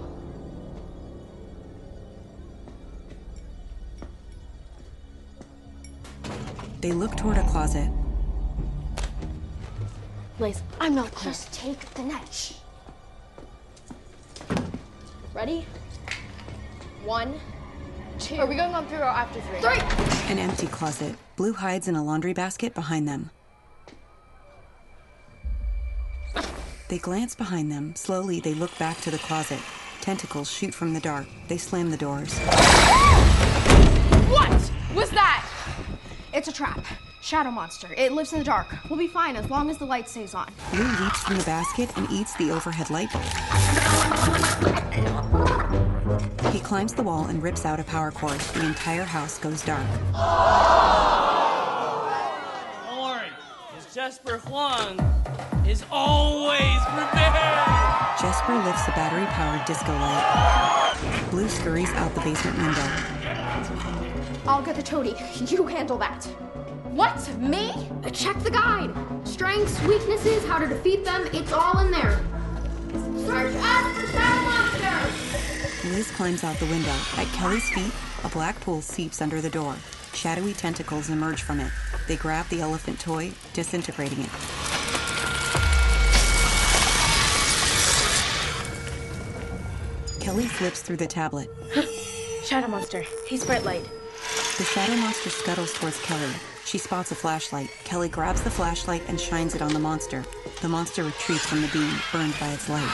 They look toward a closet. Liz, I'm not cool. Just take the net. Ready? 1, 2. Are we going on 3 or after 3? 3! An empty closet. Blue hides in a laundry basket behind them. They glance behind them. Slowly, they look back to the closet. Tentacles shoot from the dark. They slam the doors. What was that? It's a trap. Shadow monster. It lives in the dark. We'll be fine as long as the light stays on. Blue leaps from the basket and eats the overhead light bulb. He climbs the wall and rips out a power cord. The entire house goes dark. Don't worry, because Jesper Juan is always prepared! Jesper lifts a battery-powered disco light. Blue scurries out the basement window. I'll get the toady. You handle that. What? Me? Check the guide. Strengths, weaknesses, how to defeat them. It's all in there. Search us for shadow monsters! Liz climbs out the window. At Kelly's feet, a black pool seeps under the door. Shadowy tentacles emerge from it. They grab the elephant toy, disintegrating it. Kelly flips through the tablet. Shadow monster. Hey, Sprite. The shadow monster scuttles towards Kelly. She spots a flashlight. Kelly grabs the flashlight and shines it on the monster. The monster retreats from the beam, burned by its light.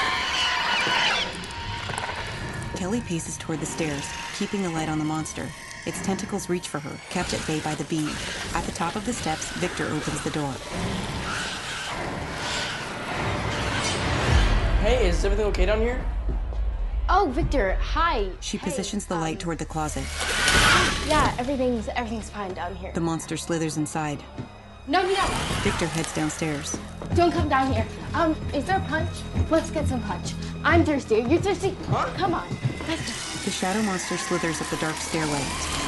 Kelly paces toward the stairs, keeping the light on the monster. Its tentacles reach for her, kept at bay by the bead. At the top of the steps, Victor opens the door. Hey, is everything okay down here? Oh, Victor, hi. She positions the light toward the closet. Yeah, everything's fine down here. The monster slithers inside. No. Victor heads downstairs. Don't come down here. Is there a punch? Let's get some punch. I'm thirsty. You're thirsty? Huh? Come on. Let's go. The shadow monster slithers up the dark stairway.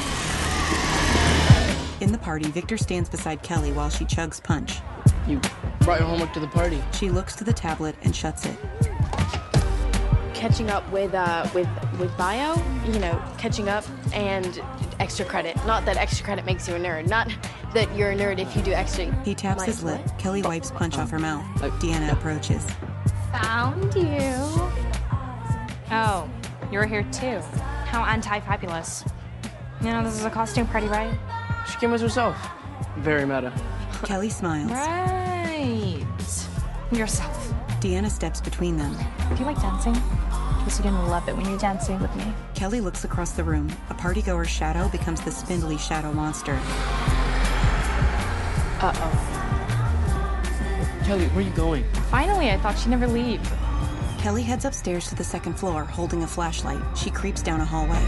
In the party, Victor stands beside Kelly while she chugs punch. You brought your homework to the party. She looks to the tablet and shuts it. Catching up with bio, catching up and extra credit. Not that extra credit makes you a nerd. Not that you're a nerd if you do extra. He taps his lip. Kelly wipes punch off her mouth. Deanna approaches. Found you. Oh, you're here too. How anti-fabulous. This is a costume party, right? She came as herself. Very meta. Kelly smiles. Right. Yourself. Deanna steps between them. Do you like dancing? Because you're gonna love it when you're dancing with me. Kelly looks across the room. A partygoer's shadow becomes the spindly shadow monster. Kelly, where are you going? Finally, I thought she'd never leave. Kelly heads upstairs to the second floor, holding a flashlight. She creeps down a hallway.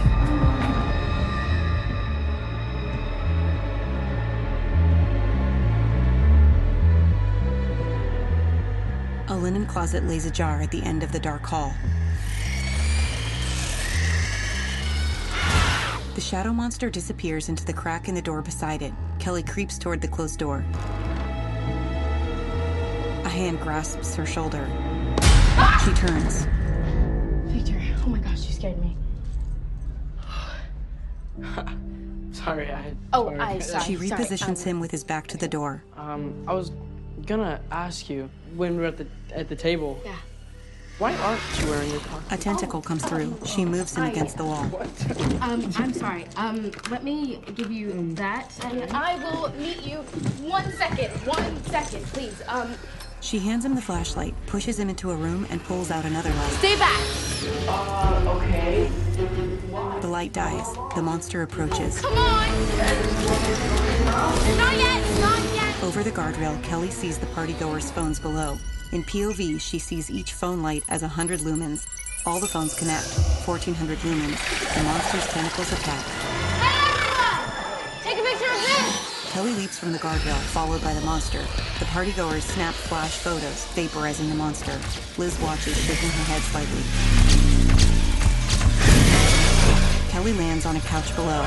A linen closet lays ajar at the end of the dark hall. The shadow monster disappears into the crack in the door beside it. Kelly creeps toward the closed door. A hand grasps her shoulder. She turns. Victor, oh my gosh, you scared me. Sorry, sorry. She repositions him with his back to the door. I was gonna ask you when we were at the table. Yeah. Why aren't you wearing your costume? A tentacle comes through. She moves him against the wall. I'm sorry. Let me give you that, and I will meet you. 1 second. 1 second, please. She hands him the flashlight, pushes him into a room, and pulls out another light. Stay back! Okay. The light dies. The monster approaches. Come on! Not yet! Not yet! Over the guardrail, Kelly sees the partygoers' phones below. In POV, she sees each phone light as 100 lumens. All the phones connect. 1,400 lumens. The monster's tentacles attack. Hey, everyone! Take a picture of this! Kelly leaps from the guardrail, followed by the monster. The partygoers snap flash photos, vaporizing the monster. Liz watches, shaking her head slightly. Kelly lands on a couch below.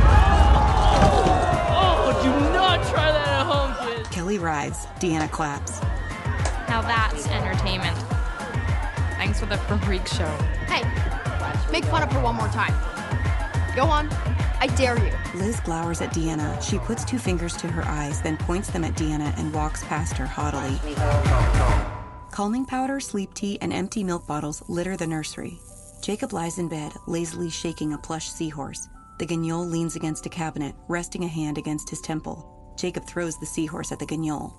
Oh, do not try that at home, kids! Kelly writhes. Deanna claps. Now that's entertainment. Thanks for the freak show. Hey, make fun of her one more time. Go on. I dare you. Liz glowers at Deanna. She puts 2 fingers to her eyes, then points them at Deanna and walks past her haughtily. Calming powder, sleep tea, and empty milk bottles litter the nursery. Jacob lies in bed, lazily shaking a plush seahorse. The guignol leans against a cabinet, resting a hand against his temple. Jacob throws the seahorse at the guignol.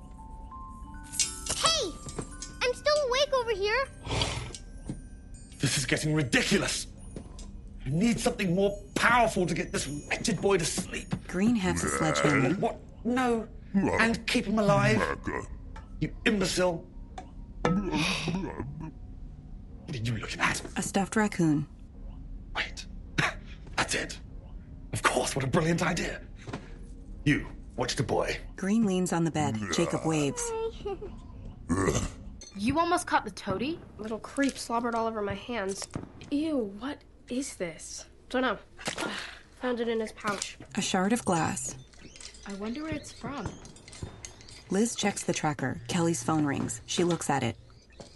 Hey! I'm still awake over here. This is getting ridiculous. I need something more powerful to get this wretched boy to sleep. Green hefts a sledgehammer. What? No. And keep him alive? You imbecile. What are you looking at? A stuffed raccoon. Wait. That's it. Of course, what a brilliant idea. You, watch the boy. Green leans on the bed. Jacob waves. You almost caught the toady? Little creep slobbered all over my hands. Ew, what is this? Don't know. Found it in his pouch. A shard of glass. I wonder where it's from. Liz checks the tracker. Kelly's phone rings. She looks at it.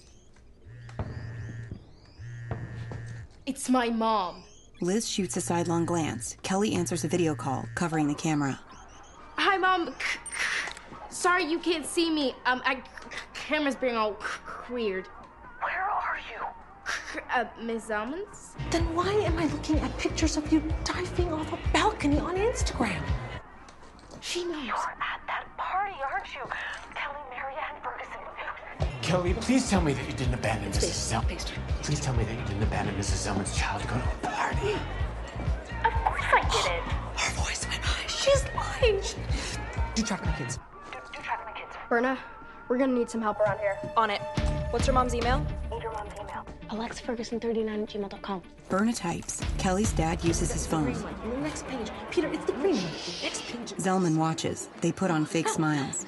It's my mom. Liz shoots a sidelong glance. Kelly answers a video call, covering the camera. Hi, Mom. Sorry you can't see me. Camera's being all weird. Where are you? Miss Zellman's? Then why am I looking at pictures of you diving off a balcony on Instagram? She knows. You're at that party, aren't you? Kelly, Marianne, Ferguson. Kelly, please tell me that you didn't abandon Mrs. Zellman. Please tell me that you didn't abandon Mrs. Zellman's child to go to a party. Of course I did it. Her voice. She's lying. Do track my kids. Do track my kids. Berna, we're gonna need some help around here. On it. What's your mom's email? Need your mom's email. AlexaFerguson39@gmail.com. Berna types. Kelly's dad uses his phone. On the next page. Peter, it's the green one. Next page. Zellman watches. They put on fake smiles.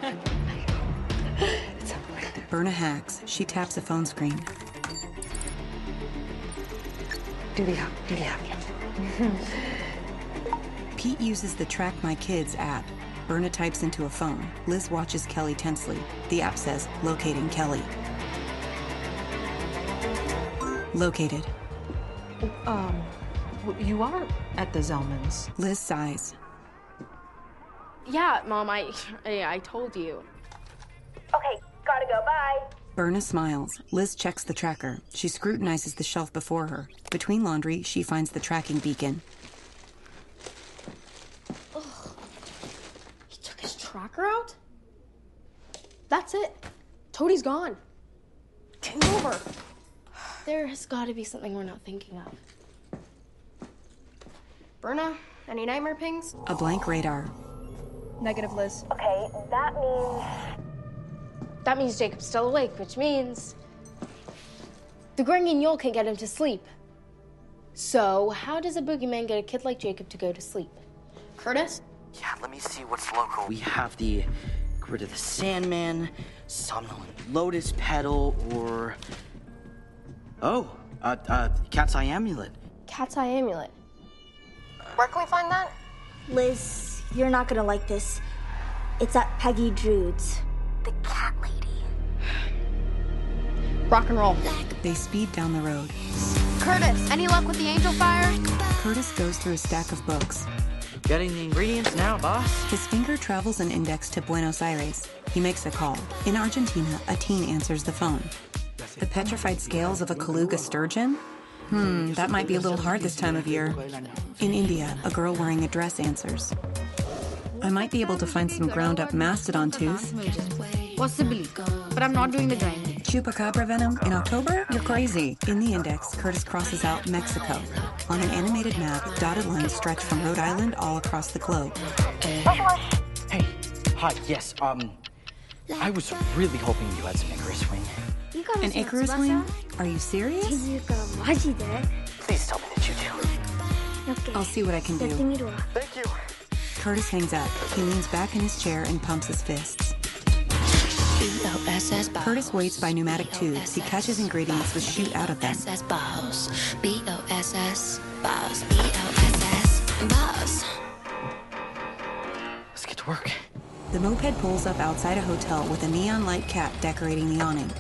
Berna hacks. She taps a phone screen. Pete uses the Track My Kids app. Berna types into a phone. Liz watches Kelly tensely. The app says, locating Kelly. Located. You are at the Zellmans. Liz sighs. Yeah, Mom, I told you. Okay, gotta go. Bye. Berna smiles. Liz checks the tracker. She scrutinizes the shelf before her. Between laundry, she finds the tracking beacon. He took his tracker out? That's it. Toadie's gone. Game over. There has got to be something we're not thinking of. Berna, any nightmare pings? A blank radar. Negative, Liz. Okay, That means Jacob's still awake, which means the Guardian can't get him to sleep. So how does a boogeyman get a kid like Jacob to go to sleep? Curtis? Yeah, let me see what's local. We have the Grid of the Sandman, Somnolent Lotus Petal, or... Oh, Cat's Eye Amulet. Cat's Eye Amulet. Where can we find that? Liz, you're not gonna like this. It's at Peggy Drude's. The cat lady. Rock and roll. They speed down the road. Curtis, any luck with the angel fire? Curtis goes through a stack of books. Getting the ingredients now, boss. His finger travels an index to Buenos Aires. He makes a call. In Argentina, a teen answers the phone. The petrified scales of a Kaluga sturgeon? That might be a little hard this time of year. In India, a girl wearing a dress answers. I might be able to find some ground-up mastodon tooth. Possibly, but I'm not doing the grind. Chupacabra venom in October? You're crazy. In the index, Curtis crosses out Mexico. On an animated map, dotted lines stretch from Rhode Island all across the globe. Hey, hi, yes, I was really hoping you had some Icarus wing. An Icarus wing? Are you serious? Please tell me that you do. I'll see what I can do. Thank you. Curtis hangs up. He leans back in his chair and pumps his fists. Curtis waits by pneumatic tubes. He catches ingredients which shoot out of them. Let's get to work. The moped pulls up outside a hotel with a neon light cat decorating the awning.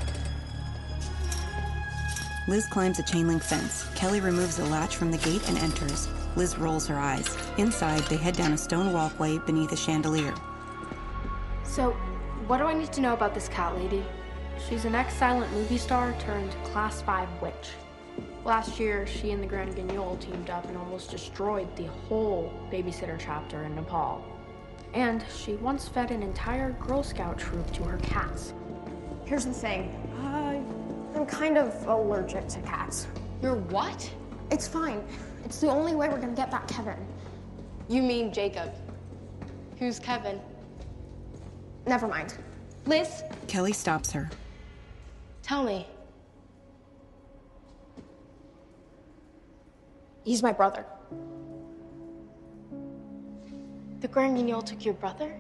Liz climbs a chain link fence. Kelly removes the latch from the gate and enters. Liz rolls her eyes. Inside, they head down a stone walkway beneath a chandelier. So, what do I need to know about this cat lady? She's an ex-silent movie star turned Class 5 witch. Last year, she and the Grand Guignol teamed up and almost destroyed the whole babysitter chapter in Nepal. And she once fed an entire Girl Scout troop to her cats. Here's the thing. I'm kind of allergic to cats. You're what? It's fine. It's the only way we're gonna get back Kevin. You mean Jacob. Who's Kevin? Never mind. Liz? Kelly stops her. Tell me. He's my brother. The Grand Guignol took your brother?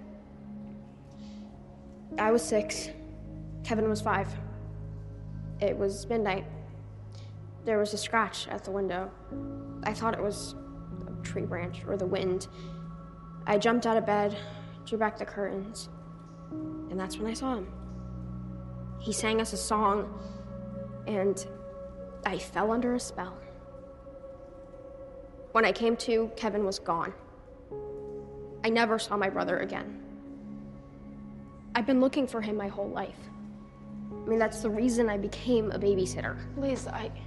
I was 6. Kevin was 5. It was midnight. There was a scratch at the window. I thought it was a tree branch or the wind. I jumped out of bed, drew back the curtains, and that's when I saw him. He sang us a song, and I fell under a spell. When I came to, Kevin was gone. I never saw my brother again. I've been looking for him my whole life. I mean, that's the reason I became a babysitter. Liz,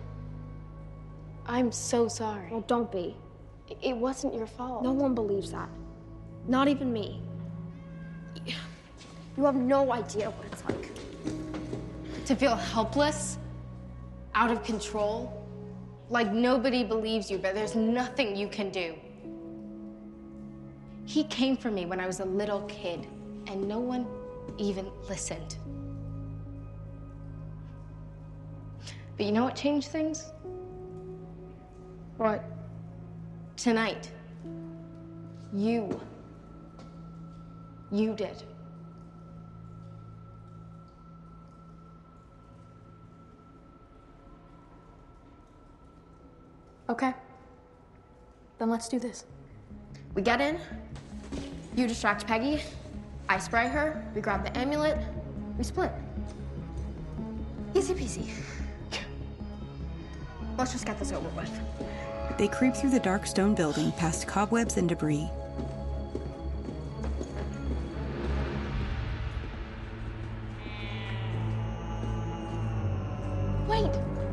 I'm so sorry. Well, don't be. It wasn't your fault. No one believes that. Not even me. You have no idea what it's like. To feel helpless, out of control, Like nobody believes you, but there's nothing you can do. He came for me when I was a little kid, and no one even listened. But you know what changed things? What? Tonight. You did. Okay. Then let's do this. We get in, you distract Peggy, I spray her, we grab the amulet, we split. Easy peasy. Let's just get this over with. They creep through the dark stone building past cobwebs and debris. Wait!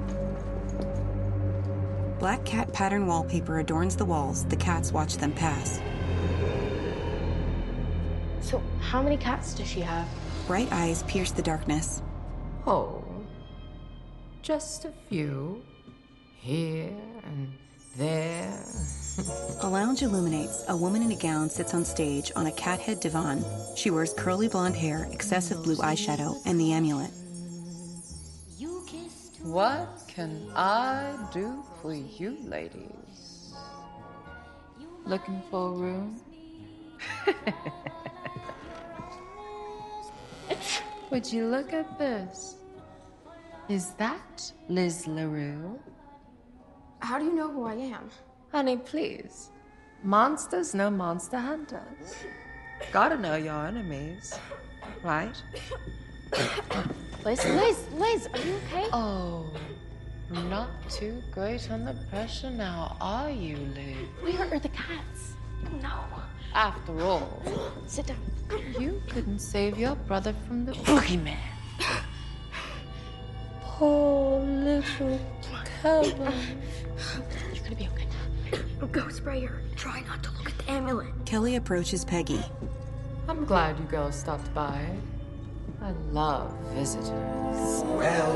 Black cat pattern wallpaper adorns the walls. The cats watch them pass. So, how many cats does she have? Bright eyes pierce the darkness. Oh, just a few. Here and there. A lounge illuminates. A woman in a gown sits on stage on a cat head divan. She wears curly blonde hair, excessive blue eyeshadow, and the amulet. What can I do for you, ladies? Looking for a room? Would you look at this? Is that Liz LaRue? How do you know who I am? Honey, please. Monsters know monster hunters. Gotta know your enemies, right? Liz, are you okay? Oh, not too great under pressure now, are you, Liz? Where are the cats? No. After all, Sit down. you couldn't save your brother from the boogeyman. Poor little Kevin. You're gonna be okay. Go spray her. Try not to look at the amulet. Kelly approaches Peggy. I'm glad you girls stopped by. I love visitors. Well.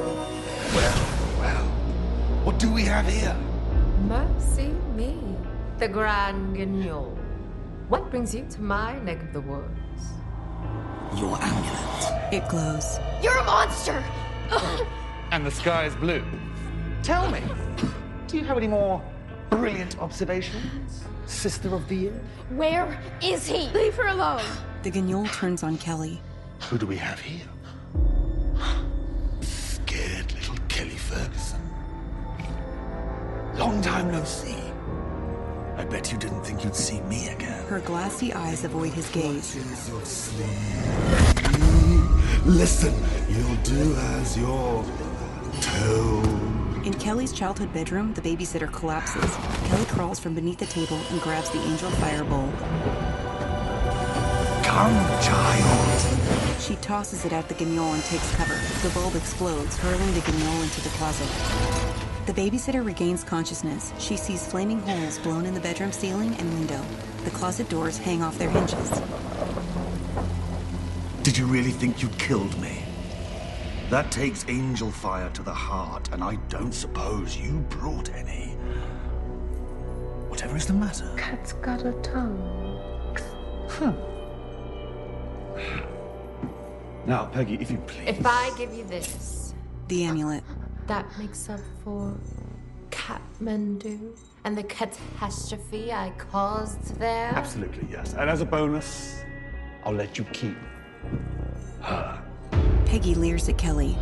What do we have here? Mercy me, the Grand Guignol. What brings you to my neck of the woods? Your amulet. It glows. You're a monster! And the sky is blue. Tell me, do you have any more brilliant observations, Sister of the Year? Where is he? Leave her alone. The Guignol turns on Kelly. Who do we have here? Scared little Kelly Ferguson. Long time no see. I bet you didn't think you'd see me again. Her glassy eyes avoid his gaze. Listen, you'll do as you're told. In Kelly's childhood bedroom, the babysitter collapses. Kelly crawls from beneath the table and grabs the angel fire bowl. Come, child. She tosses it at the Guignol and takes cover. The bulb explodes, hurling the Guignol into the closet. The babysitter regains consciousness. She sees flaming holes blown in the bedroom ceiling and window. The closet doors hang off their hinges. Did you really think you killed me? That takes angel fire to the heart, and I don't suppose you brought any. Whatever is the matter? Cat's got a tongue. Now, Peggy, if you please. If I give you this, The amulet. that makes up for Kathmandu and the catastrophe I caused there? Absolutely, yes. And as a bonus, I'll let you keep her. Peggy leers at Kelly.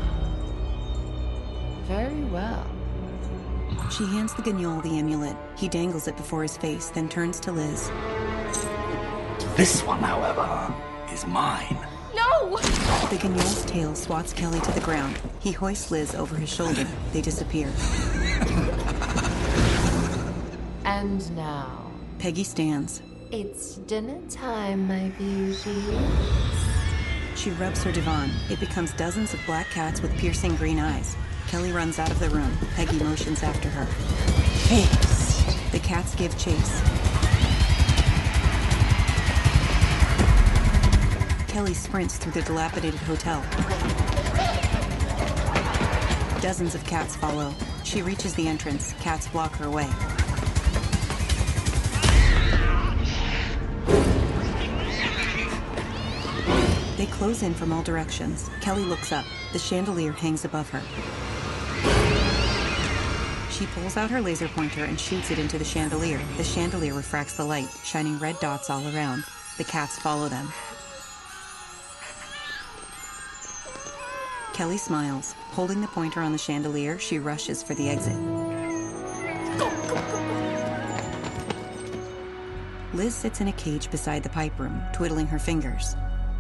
Very well. She hands the Guignol the amulet. He dangles it before his face, then turns to Liz. This one, however, is mine. No! The Guignol's tail swats Kelly to the ground. He hoists Liz over his shoulder. They disappear. And now, Peggy stands. it's dinner time, my beauty. She rubs her divan. It becomes dozens of black cats with piercing green eyes. Kelly runs out of the room. Peggy motions after her. Feast. The cats give chase. Kelly sprints through the dilapidated hotel. Dozens of cats follow. She reaches the entrance. Cats block her way. They close in from all directions. Kelly looks up. The chandelier hangs above her. She pulls out her laser pointer and shoots it into the chandelier. The chandelier refracts the light, shining red dots all around. The cats follow them. Kelly smiles. Holding the pointer on the chandelier, she rushes for the exit. Liz sits in a cage beside the pipe room, twiddling her fingers.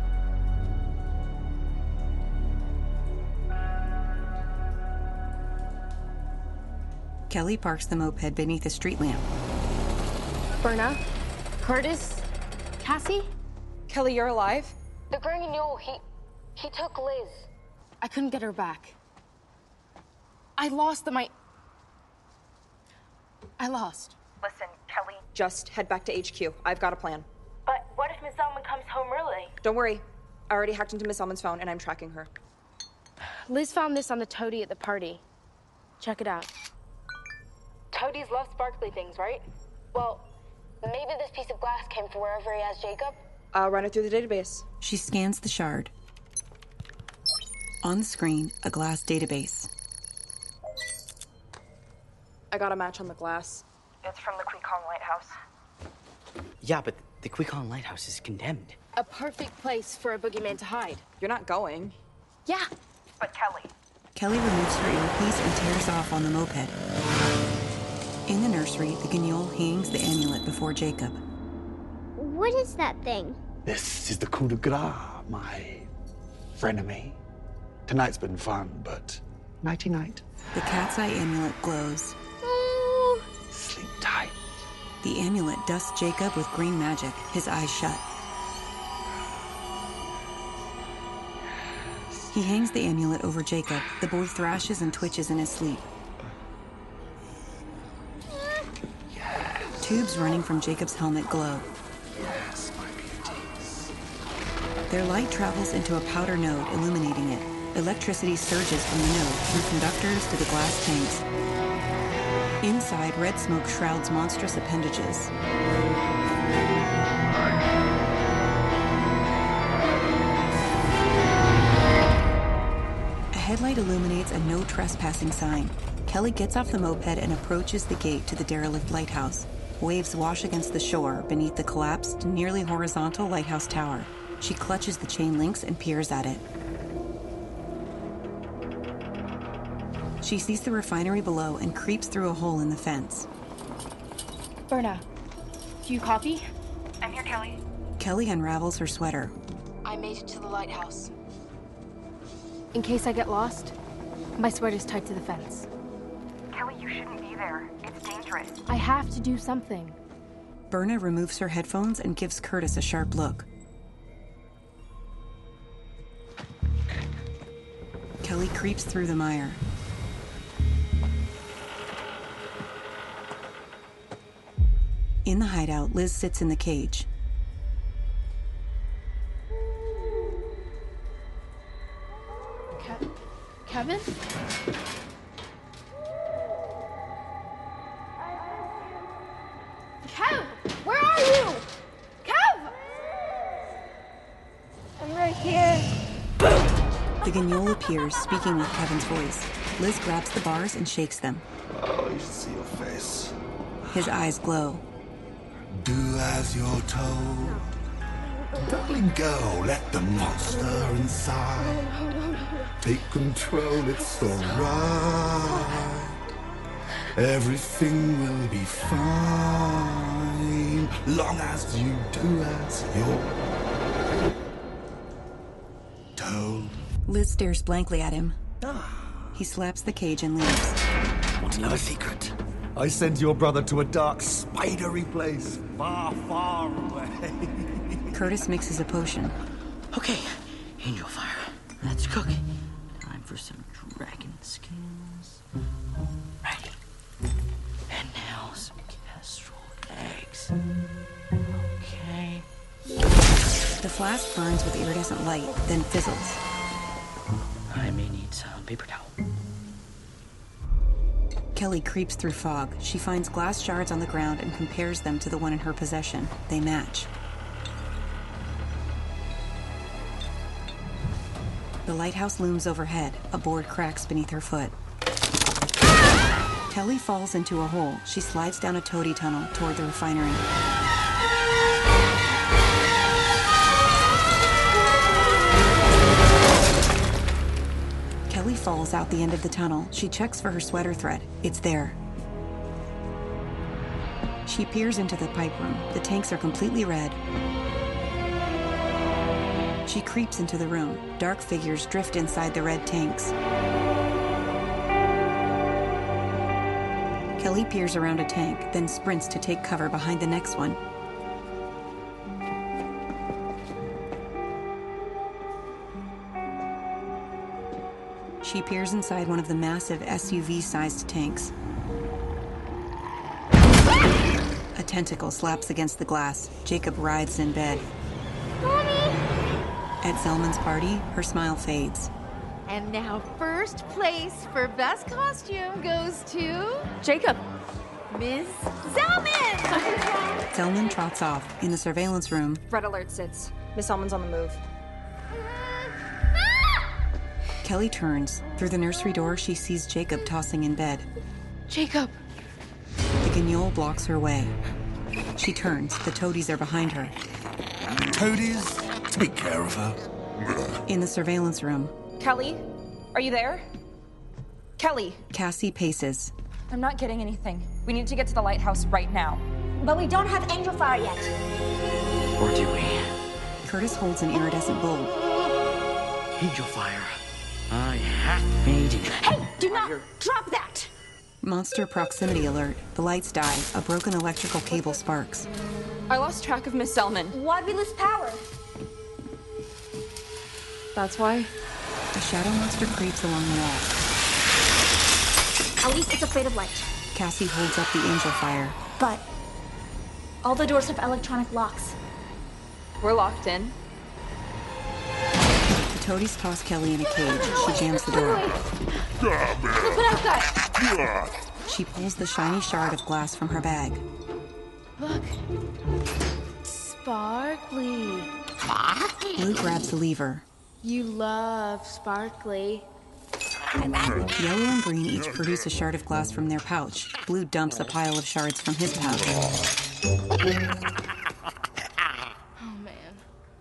Kelly parks the moped beneath a street lamp. Berna? Curtis? Cassie? Kelly, you're alive? The Granule, he took Liz. I couldn't get her back. I lost I lost. Listen, Kelly. Just head back to HQ. I've got a plan. But what if Miss Zelman comes home early? Don't worry. I already hacked into Miss Zelman's phone and I'm tracking her. Liz found this on the toady at the party. Check it out. Toadies love sparkly things, right? Well, maybe this piece of glass came from wherever he has Jacob. I'll run it through the database. She scans the shard. On the screen, a glass database. I got a match on the glass. It's from the Quekong Lighthouse. Yeah, but the Quekong Lighthouse is condemned. A perfect place for a boogeyman to hide. You're not going. Yeah. But Kelly. Kelly removes her earpiece and tears off on the moped. In the nursery, the Guignol hangs the amulet before Jacob. What is that thing? This is the coup de grace, my frenemy. Tonight's been fun, but nighty-night. The cat's eye amulet glows. Sleep tight. The amulet dusts Jacob with green magic, his eyes shut. He hangs the amulet over Jacob. The boy thrashes and twitches in his sleep. Tubes running from Jacob's helmet glow. Yes, my beauties. Their light travels into a powder node, illuminating it. Electricity surges from the node through conductors to the glass tanks. Inside, red smoke shrouds monstrous appendages. A headlight illuminates a no trespassing sign. Kelly gets off the moped and approaches the gate to the derelict lighthouse. Waves wash against the shore beneath the collapsed, nearly horizontal lighthouse tower. She clutches the chain links and peers at it. She sees the refinery below and creeps through a hole in the fence. Berna, do you copy? I'm here, Kelly. Kelly unravels her sweater. I made it to the lighthouse. In case I get lost, my sweater's tied to the fence. Kelly, you shouldn't be there. It's dangerous. I have to do something. Berna removes her headphones and gives Curtis a sharp look. Kelly creeps through the mire. In the hideout, Liz sits in the cage. Kevin? Kev! Where are you? Kev! I'm right here. The Guignol appears, speaking with Kevin's voice. Liz grabs the bars and shakes them. Oh, you should see your face. His eyes glow. Do as you're told. Darling girl, let the monster inside take control, it's alright. Everything will be fine, long as you do as you're told. Liz stares blankly at him. He slaps the cage and leaves. Want to know a secret? I sent your brother to a dark, spidery place, far, far away. Curtis mixes a potion. Okay, angel fire. Let's cook. Time for some dragon skins. Ready. And now some kestrel eggs. Okay. The flask burns with iridescent light, then fizzles. I may need some paper towel. Kelly creeps through fog. She finds glass shards on the ground and compares them to the one in her possession. They match. The lighthouse looms overhead. A board cracks beneath her foot. Kelly falls into a hole. She slides down a toady tunnel toward the refinery. Kelly falls out the end of the tunnel. She checks for her sweater thread. It's there. She peers into the pipe room. The tanks are completely red. She creeps into the room. Dark figures drift inside the red tanks. Kelly peers around a tank, then sprints to take cover behind the next one. She peers inside one of the massive SUV-sized tanks. A tentacle slaps against the glass. Jacob writhes in bed. Mommy! At Zelman's party, her smile fades. And now first place for best costume goes to... Jacob! Ms. Zelman! Zelman trots off. In the surveillance room, Red alert sits. Miss Zelman's on the move. Kelly turns. Through the nursery door, she sees Jacob tossing in bed. Jacob! The guignol blocks her way. She turns. The toadies are behind her. Toadies? Take care of her. In the surveillance room, Kelly? Are you there? Kelly! Cassie paces. I'm not getting anything. We need to get to the lighthouse right now. But we don't have angel fire yet. Or do we? Curtis holds an iridescent bulb. Angel fire. I have made it. Hey, do not drop that! Monster proximity alert. The lights die. A broken electrical cable sparks. I lost track of Miss Zelman. Why'd we lose power? That's why? A shadow monster creeps along the wall. At least it's afraid of light. Cassie holds up the angel fire. But all the doors have electronic locks. We're locked in. The toadies toss Kelly in a cage. She jams the door. Put out that! She pulls the shiny shard of glass from her bag. Look. Sparkly. Blue grabs the lever. You love sparkly. Yellow and green each produce a shard of glass from their pouch. Blue dumps a pile of shards from his pouch. Oh, man.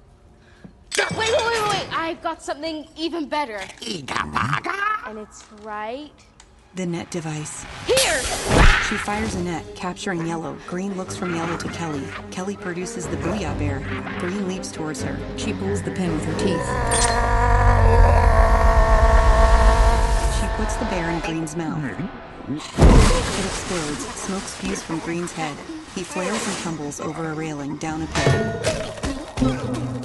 Wait. I've got something even better. And it's right The net device. here! She fires a net, capturing Yellow. Green looks from Yellow to Kelly. Kelly produces the Booyah Bear. Green leaps towards her. She pulls the pin with her teeth. She puts the bear in Green's mouth. It explodes. Smoke spews from Green's head. He flails and tumbles over a railing, down a pit.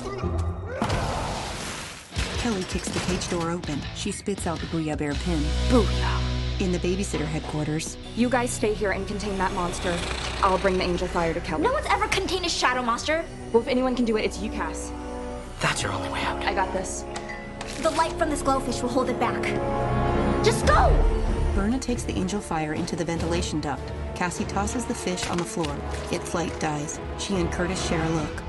Kelly kicks the cage door open. She spits out the Booyah Bear pin. Booyah! In the babysitter headquarters, You guys stay here and contain that monster. I'll bring the angel fire to Kelly. No one's ever contained a shadow monster. Well, if anyone can do it, it's you, Cass. That's your only way out. I got this. The light from this glowfish will hold it back. Just go! Berna takes the angel fire into the ventilation duct. Cassie tosses the fish on the floor. Its light dies. She and Curtis share a look.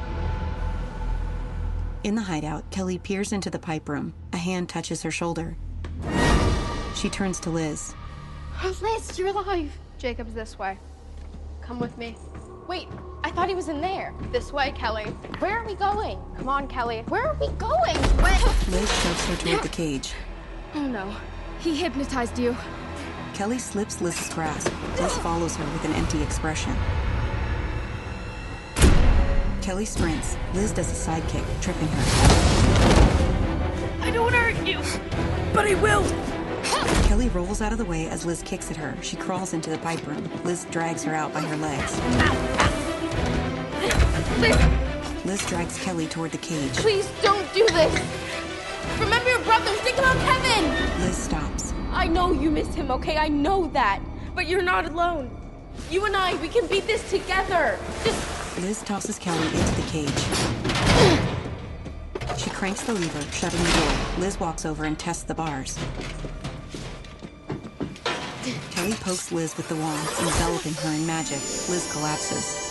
In the hideout, Kelly peers into the pipe room. A hand touches her shoulder. She turns to Liz. Liz, you're alive. Jacob's this way. Come with me. Wait, I thought he was in there. This way, Kelly. Where are we going? Come on, Kelly. Where are we going? Wait. Liz shoves her toward the cage. Oh no, he hypnotized you. Kelly slips Liz's grasp. Liz follows her with an empty expression. Kelly sprints. Liz does a sidekick, tripping her. I don't want to hurt you, but I will. Kelly rolls out of the way as Liz kicks at her. She crawls into the pipe room. Liz drags her out by her legs. Liz drags Kelly toward the cage. Please don't do this. Remember your brothers. Think about Kevin. Liz stops. I know you miss him, okay? I know that. But you're not alone. You and I, we can beat this together. Just... Liz tosses Kelly into the cage. She cranks the lever, shutting the door. Liz walks over and tests the bars. Kelly pokes Liz with the wand, enveloping her in magic. Liz collapses.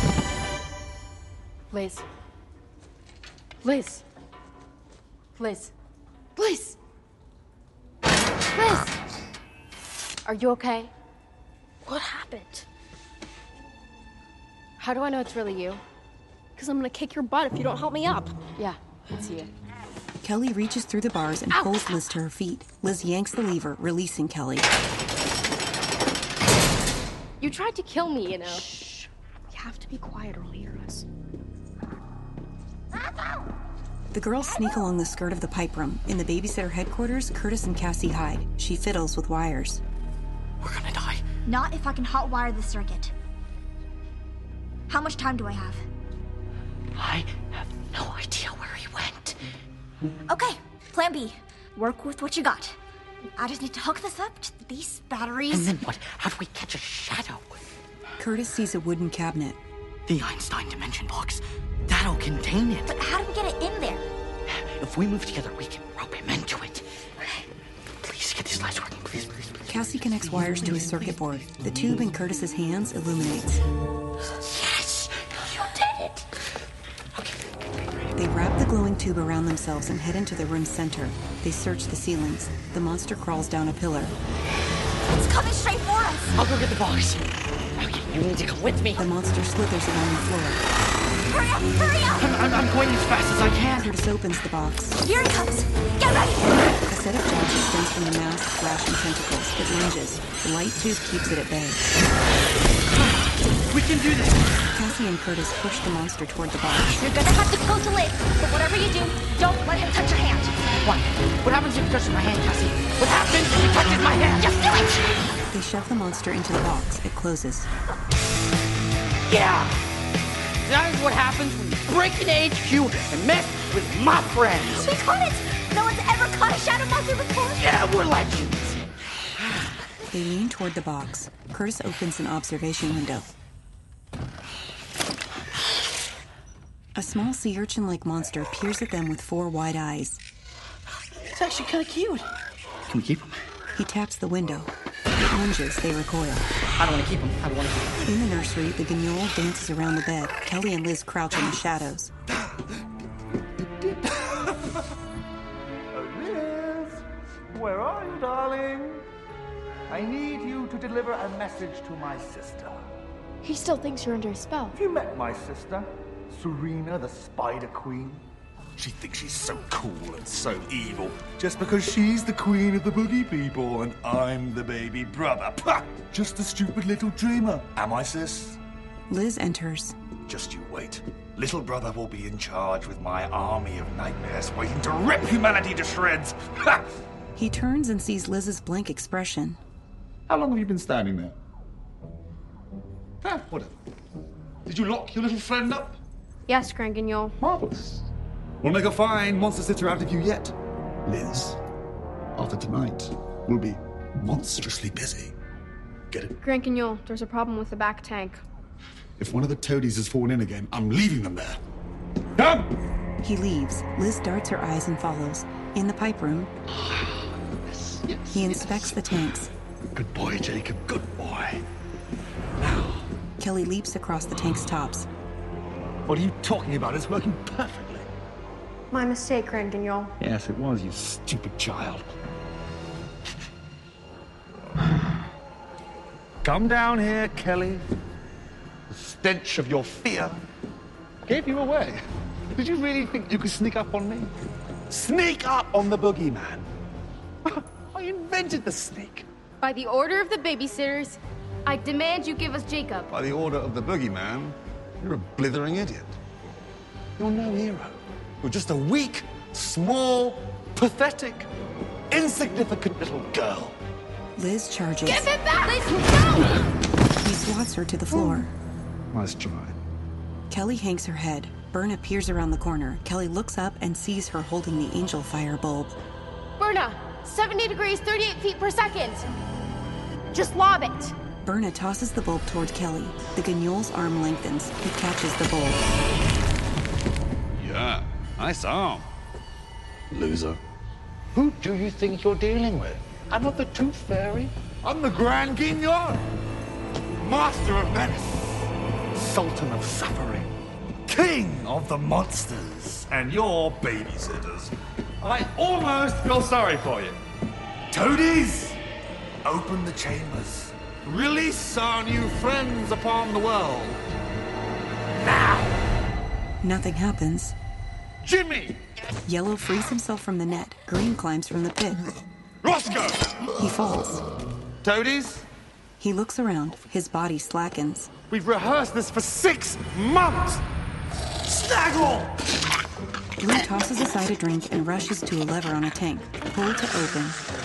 Liz. Liz. Liz. Liz. Liz! Are you okay? What happened? How do I know it's really you? Because I'm gonna kick your butt if you don't help me up. Yeah, it's you. Kelly reaches through the bars and pulls Liz to her feet. Liz yanks the lever, releasing Kelly. You tried to kill me, you know. Shh. You have to be quiet or he'll hear us. The girls sneak along the skirt of the pipe room. In the babysitter headquarters, Curtis and Cassie hide. She fiddles with wires. We're gonna die. Not if I can hotwire the circuit. How much time do I have? I have no idea where he went. Okay, plan B. Work with what you got. I just need to hook this up to these batteries. And then what? How do we catch a shadow? Curtis sees a wooden cabinet. The Einstein dimension box. That'll contain it. But how do we get it in there? If we move together, we can rope him into it. Please get these lights working, please, please, please. Cassie connects wires to a circuit board. The tube in Curtis's hands illuminates. Yes! You did it! They wrap the glowing tube around themselves and head into the room's center. They search the ceilings. The monster crawls down a pillar. It's coming straight for us! I'll go get the box. Okay, you need to come with me. The monster slithers along the floor. Hurry up! Hurry up! I'm going as fast as I can. Curtis opens the box. Here it comes! Get ready! A set of jaws extends from the mask's flashing tentacles. It lunges. The light tube keeps it at bay. We can do this! Cassie and Curtis push the monster toward the box. You're gonna have to go to Liz, but whatever you do, don't let him touch your hand. What? What happens if he touches my hand, Cassie? What happens if he touches my hand? Just do it! They shove the monster into the box. It closes. Yeah! That is what happens when you break an HQ and mess with my friends. We caught it! No one's ever caught a shadow monster before. Yeah, we're legends. They lean toward the box. Curtis opens an observation window. A small sea urchin-like monster peers at them with 4 wide eyes. It's actually kind of cute. Can we keep him? He taps the window. It lunges, they recoil. I don't want to keep him. I want to keep him. In the nursery, the Guignol dances around the bed. Kelly and Liz crouch in the shadows. Liz, where are you, darling? I need you to deliver a message to my sister. He still thinks you're under a spell. Have you met my sister, Serena, the Spider Queen? She thinks she's so cool and so evil just because she's the queen of the boogie people and I'm the baby brother. Pah! Just a stupid little dreamer. Am I, sis? Liz enters. Just you wait. Little brother will be in charge with my army of nightmares waiting to rip humanity to shreds. Ha! He turns and sees Liz's blank expression. How long have you been standing there? Whatever. Did you lock your little friend up? Yes, Grand Guignol. Marvelous. We'll make a fine monster sitter out of you yet. Liz, after tonight, we'll be monstrously busy. Get it? Grand Guignol, there's a problem with the back tank. If one of the toadies has fallen in again, I'm leaving them there. Come! He leaves. Liz darts her eyes and follows. In the pipe room, he inspects the tanks. Good boy, Jacob. Good boy. Kelly leaps across the tank's tops. What are you talking about? It's working perfectly. My mistake, Grand Guignol. Yes, it was, you stupid child. Come down here, Kelly. The stench of your fear gave you away. Did you really think you could sneak up on me? Sneak up on the boogeyman? I invented the sneak. By the order of the babysitters, I demand you give us Jacob. By the order of the boogeyman, you're a blithering idiot. You're no hero. You're just a weak, small, pathetic, insignificant little girl. Liz charges. Give it back! Liz, no! He swats her to the floor. Nice try. Kelly hangs her head. Byrne appears around the corner. Kelly looks up and sees her holding the angel fire bulb. Byrne, 70 degrees, 38 feet per second. Just lob it. Byrne tosses the bulb toward Kelly. The Guignol's arm lengthens. He catches the bulb. Yeah, nice arm. Loser. Who do you think you're dealing with? I'm not the Tooth Fairy. I'm the Grand Guignol, Master of Menace, Sultan of Suffering, King of the Monsters, and your babysitters. I almost feel sorry for you. Toadies, open the chambers. Release our new friends upon the world. Nothing happens. Jimmy! Yellow frees himself from the net. Green climbs from the pit. Roscoe! He falls. Toadies? He looks around. His body slackens. We've rehearsed this for 6 months! Snaggle! Blue tosses aside a drink and rushes to a lever on a tank. Pull to open.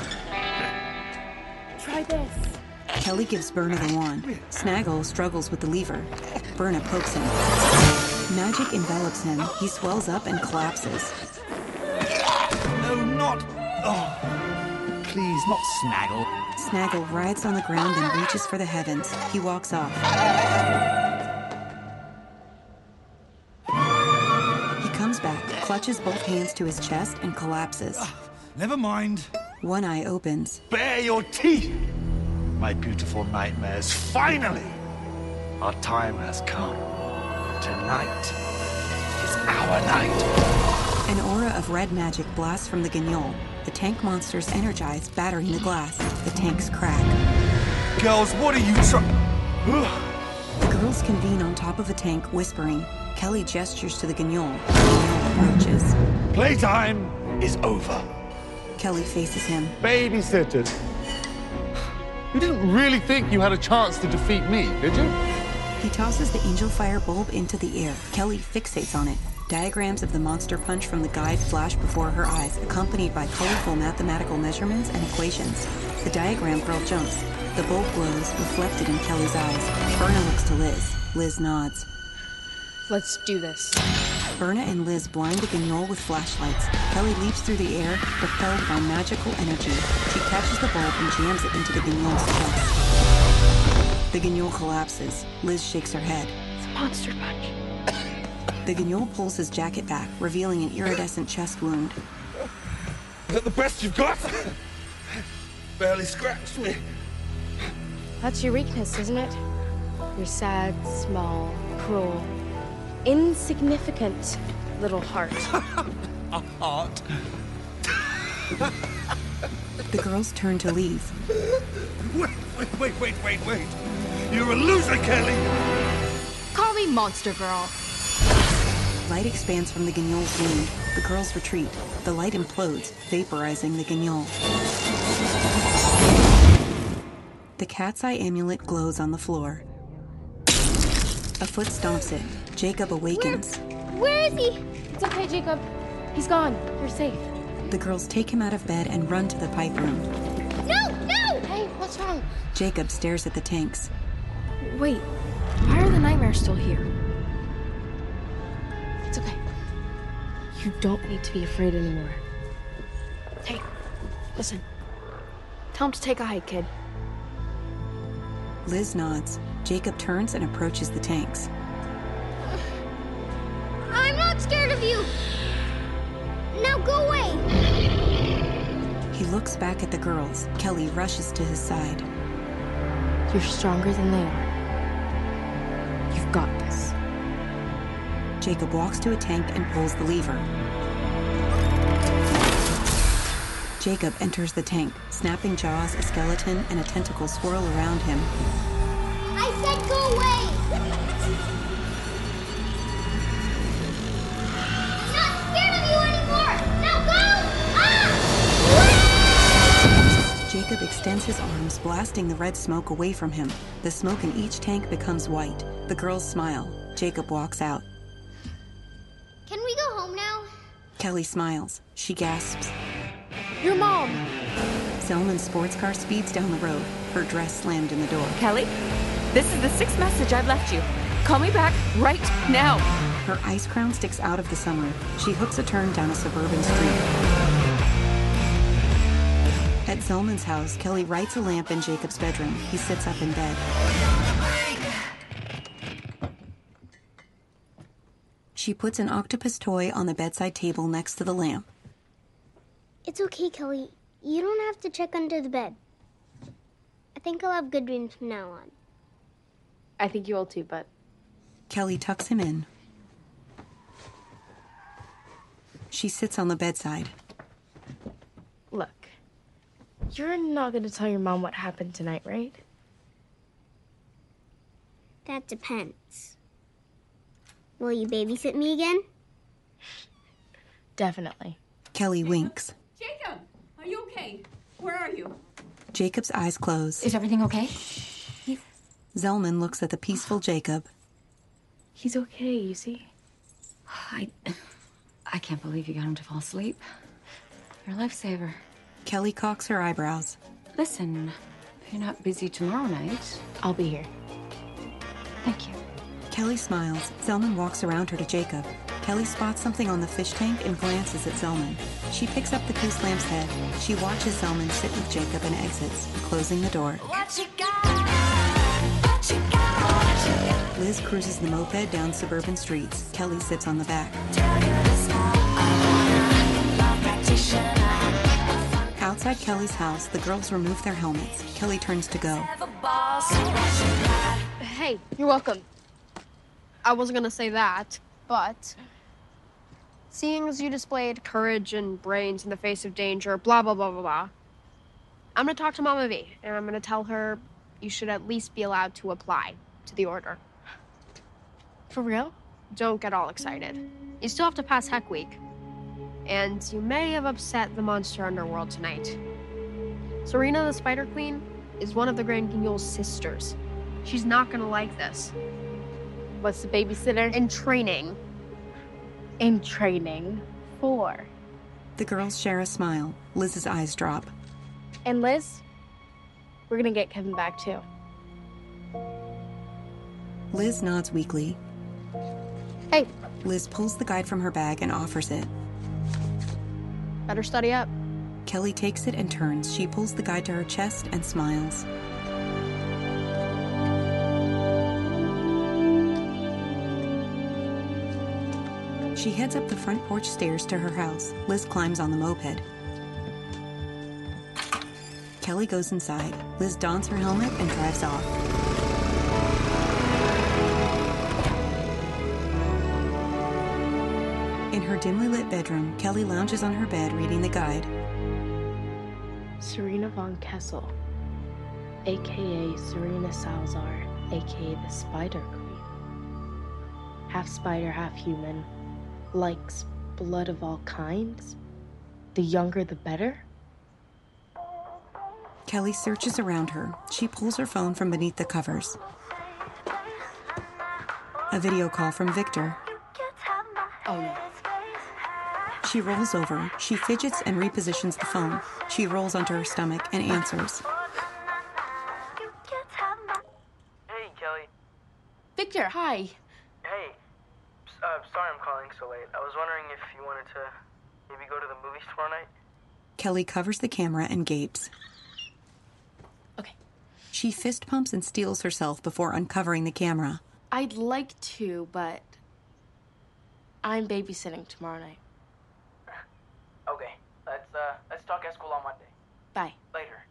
Try this. Kelly gives Berna the wand. Snaggle struggles with the lever. Berna pokes him. Magic envelops him. He swells up and collapses. No, not... Oh, please, not Snaggle. Snaggle writhes on the ground and reaches for the heavens. He walks off. He comes back, clutches both hands to his chest, and collapses. Never mind. One eye opens. Bare your teeth, my beautiful nightmares. Finally, our time has come. Tonight is our night. An aura of red magic blasts from the Guignol. The tank monsters energize, battering the glass. The tanks crack. Girls, what are you The girls convene on top of the tank, whispering. Kelly gestures to the Guignol. The Guignol approaches. Playtime is over. Kelly faces him. Babysitters. You didn't really think you had a chance to defeat me, did you? He tosses the angel fire bulb into the air. Kelly fixates on it. Diagrams of the monster punch from the guide flash before her eyes, accompanied by colorful mathematical measurements and equations. The diagram girl jumps. The bulb glows, reflected in Kelly's eyes. Berna looks to Liz. Liz nods. Let's do this. Berna and Liz blind the Guignol with flashlights. Kelly leaps through the air, propelled by magical energy. She catches the bulb and jams it into the Guignol's chest. The Guignol collapses. Liz shakes her head. It's a monster punch. The Guignol pulls his jacket back, revealing an iridescent chest wound. Is that the best you've got? Barely scratched me. That's your weakness, isn't it? Your sad, small, cruel, insignificant little heart. A heart? The girls turn to leave. Wait. You're a loser, Kelly! Call me Monster Girl. Light expands from the Guignol's wound. The girls retreat. The light implodes, vaporizing the Guignol. The cat's eye amulet glows on the floor. A foot stomps it. Jacob awakens. Where is he? It's okay, Jacob. He's gone. You're safe. The girls take him out of bed and run to the pipe room. No! Hey, what's wrong? Jacob stares at the tanks. Wait, why are the nightmares still here? It's okay. You don't need to be afraid anymore. Hey, listen. Tell him to take a hike, kid. Liz nods. Jacob turns and approaches the tanks. I'm not scared of you! Now go away! He looks back at the girls. Kelly rushes to his side. You're stronger than they are. You've got this. Jacob walks to a tank and pulls the lever. Jacob enters the tank. Snapping jaws, a skeleton, and a tentacle swirl around him. I said go away! I'm not scared of you anymore! Now go! Ah! Jacob extends his arms, blasting the red smoke away from him. The smoke in each tank becomes white. The girls smile. Jacob walks out. Can we go home now? Kelly smiles. She gasps. Your mom! Zelman's sports car speeds down the road, her dress slammed in the door. Kelly, this is the 6th message I've left you. Call me back right now. Her ice crown sticks out of the sunroof. She hooks a turn down a suburban street. At Zelman's house, Kelly lights a lamp in Jacob's bedroom. He sits up in bed. She puts an octopus toy on the bedside table next to the lamp. It's okay, Kelly. You don't have to check under the bed. I think I'll have good dreams from now on. I think you will too, but... Kelly tucks him in. She sits on the bedside. Look, you're not gonna tell your mom what happened tonight, right? That depends. Will you babysit me again? Definitely. Kelly winks. Jacob, are you okay? Where are you? Jacob's eyes close. Is everything okay? Zellman looks at the peaceful Jacob. He's okay, you see? I can't believe you got him to fall asleep. You're a lifesaver. Kelly cocks her eyebrows. Listen, if you're not busy tomorrow night... I'll be here. Thank you. Kelly smiles. Zellman walks around her to Jacob. Kelly spots something on the fish tank and glances at Zellman. She picks up the goose lamp's head. She watches Zellman sit with Jacob and exits, closing the door. Liz cruises the moped down suburban streets. Kelly sits on the back. Outside Kelly's house, the girls remove their helmets. Kelly turns to go. Hey, you're welcome. I wasn't gonna say that, but seeing as you displayed courage and brains in the face of danger, blah, blah, blah, blah, blah, I'm gonna talk to Mama V, and I'm gonna tell her you should at least be allowed to apply to the order. For real? Don't get all excited. You still have to pass Heck Week. And you may have upset the monster underworld tonight. Serena the Spider Queen is one of the Grand Guignol's sisters. She's not gonna like this. What's the babysitter? In training. In training? For? The girls share a smile. Liz's eyes drop. And Liz, we're gonna get Kevin back too. Liz nods weakly. Hey. Liz pulls the guide from her bag and offers it. Better study up. Kelly takes it and turns. She pulls the guide to her chest and smiles. She heads up the front porch stairs to her house. Liz climbs on the moped. Kelly goes inside. Liz dons her helmet and drives off. In her dimly lit bedroom, Kelly lounges on her bed reading the guide. Serena von Kessel, a.k.a. Serena Salazar, a.k.a. the Spider Queen. Half spider, half human. Likes blood of all kinds. The younger, the better. Kelly searches around her. She pulls her phone from beneath the covers. A video call from Victor. Oh no. She rolls over. She fidgets and repositions the phone. She rolls onto her stomach and answers. Hey, Kelly. Victor, hi. Hey. Sorry I'm calling so late. I was wondering if you wanted to maybe go to the movies tomorrow night? Kelly covers the camera and gapes. Okay. She fist pumps and steels herself before uncovering the camera. I'd like to, but I'm babysitting tomorrow night. Okay. Let's talk at school on Monday. Bye. Later.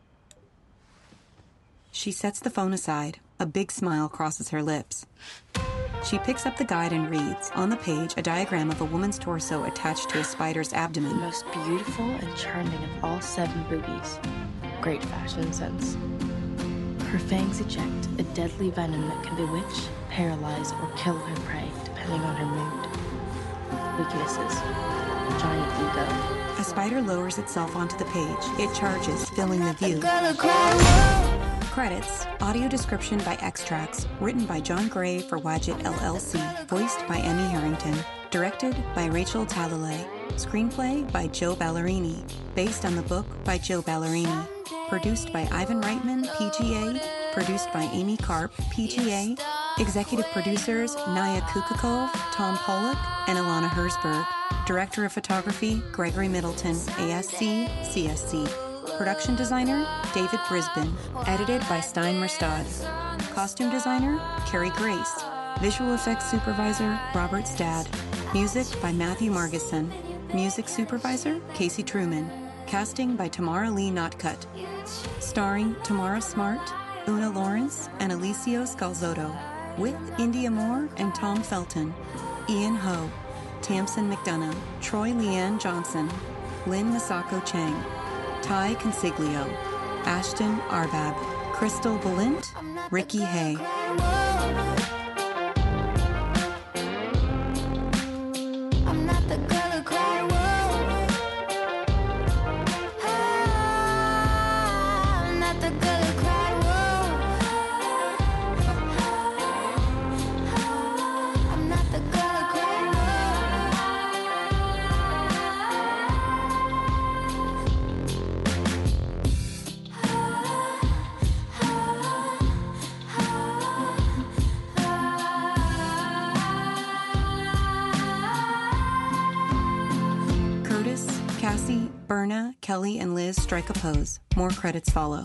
She sets the phone aside. A big smile crosses her lips. She picks up the guide and reads. On the page, a diagram of a woman's torso attached to a spider's abdomen. The most beautiful and charming of all 7 boobies. Great fashion sense. Her fangs eject a deadly venom that can bewitch, paralyze, or kill her prey, depending on her mood. Weaknesses. Giant ego. A spider lowers itself onto the page. It charges, filling the view. Credits. Audio description by Extracts. Written by John Gray for Wadget LLC. Voiced by Emmy Harrington. Directed by Rachel Talalay. Screenplay by Joe Ballerini. Based on the book by Joe Ballerini. Produced by Ivan Reitman, PGA. Produced by Amy Karp, PGA. Executive producers Naya Kukakov, Tom Pollock, and Alana Herzberg. Director of Photography, Gregory Middleton, ASC, CSC. Production designer, David Brisbane. Edited by Stein Merstad. Costume designer, Carrie Grace. Visual effects supervisor, Robert Stad. Music by Matthew Margison. Music supervisor, Casey Truman. Casting by Tamara Lee Notcutt. Starring Tamara Smart, Una Lawrence and Alicio Scalzotto, with India Moore and Tom Felton, Ian Ho, Tamsin McDonough, Troy Leanne Johnson, Lynn Masako Chang, Ty Consiglio, Ashton Arbab, Crystal Balint, Ricky Hay. I'm not the girl who cried wolf. I'm not the girl who cried wolf. I'm not the girl who cried Curtis, Cassie, Berna, Kelly, and Liz strike a pose. More credits follow.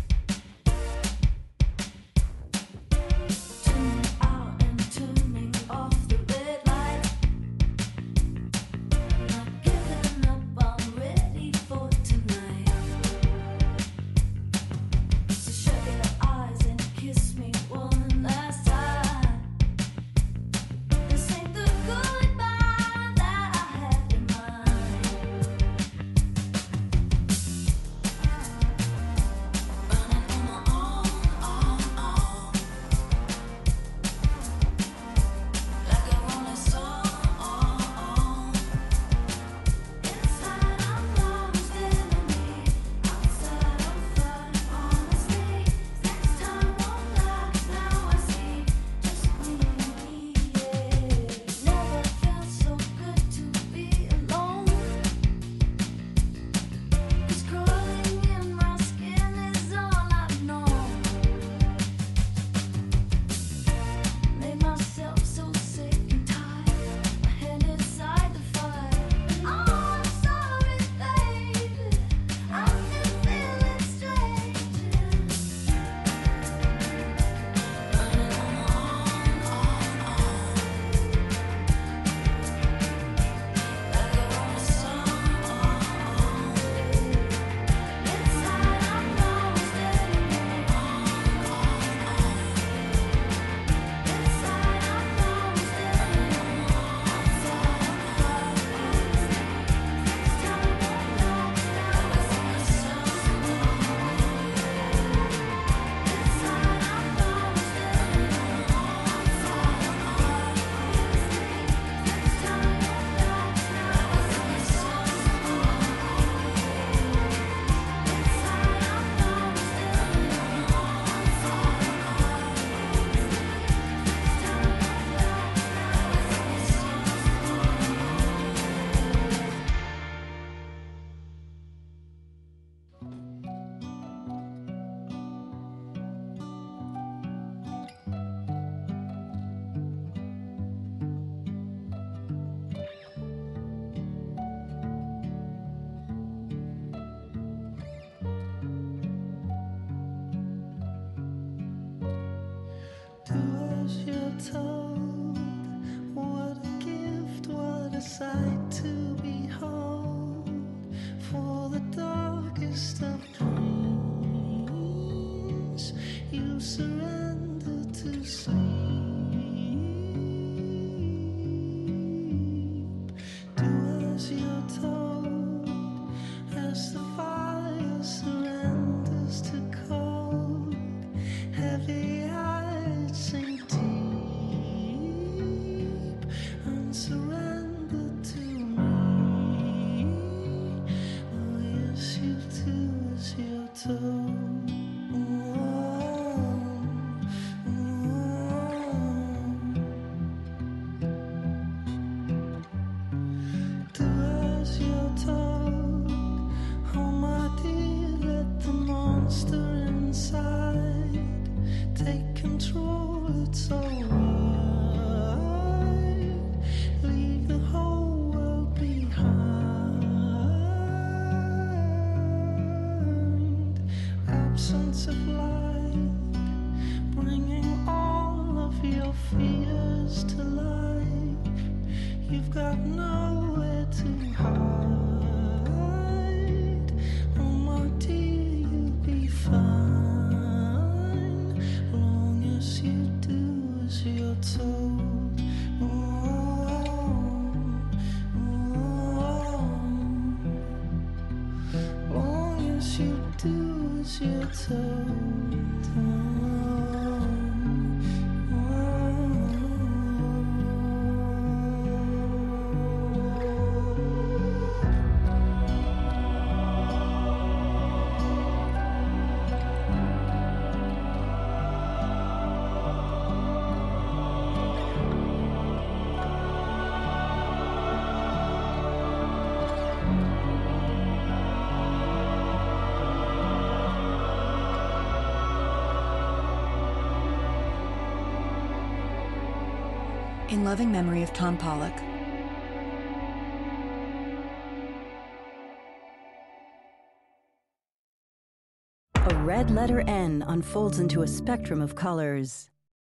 sight to behold for the darkest of dreams. You surrender to sleep. Do as you're told, as the fire surrenders to cold. Heavy eyes sink deep and surrender to me. Oh yes, you do as you're told. Do as you're told. Oh my dear, let the monster inside take control. It's alright. Leave the whole world behind. Absence of light, bringing all of your fears to life. You've got nowhere to hide. Oh my dear, you'll be fine. In loving memory of Tom Pollock. A red letter N unfolds into a spectrum of colors.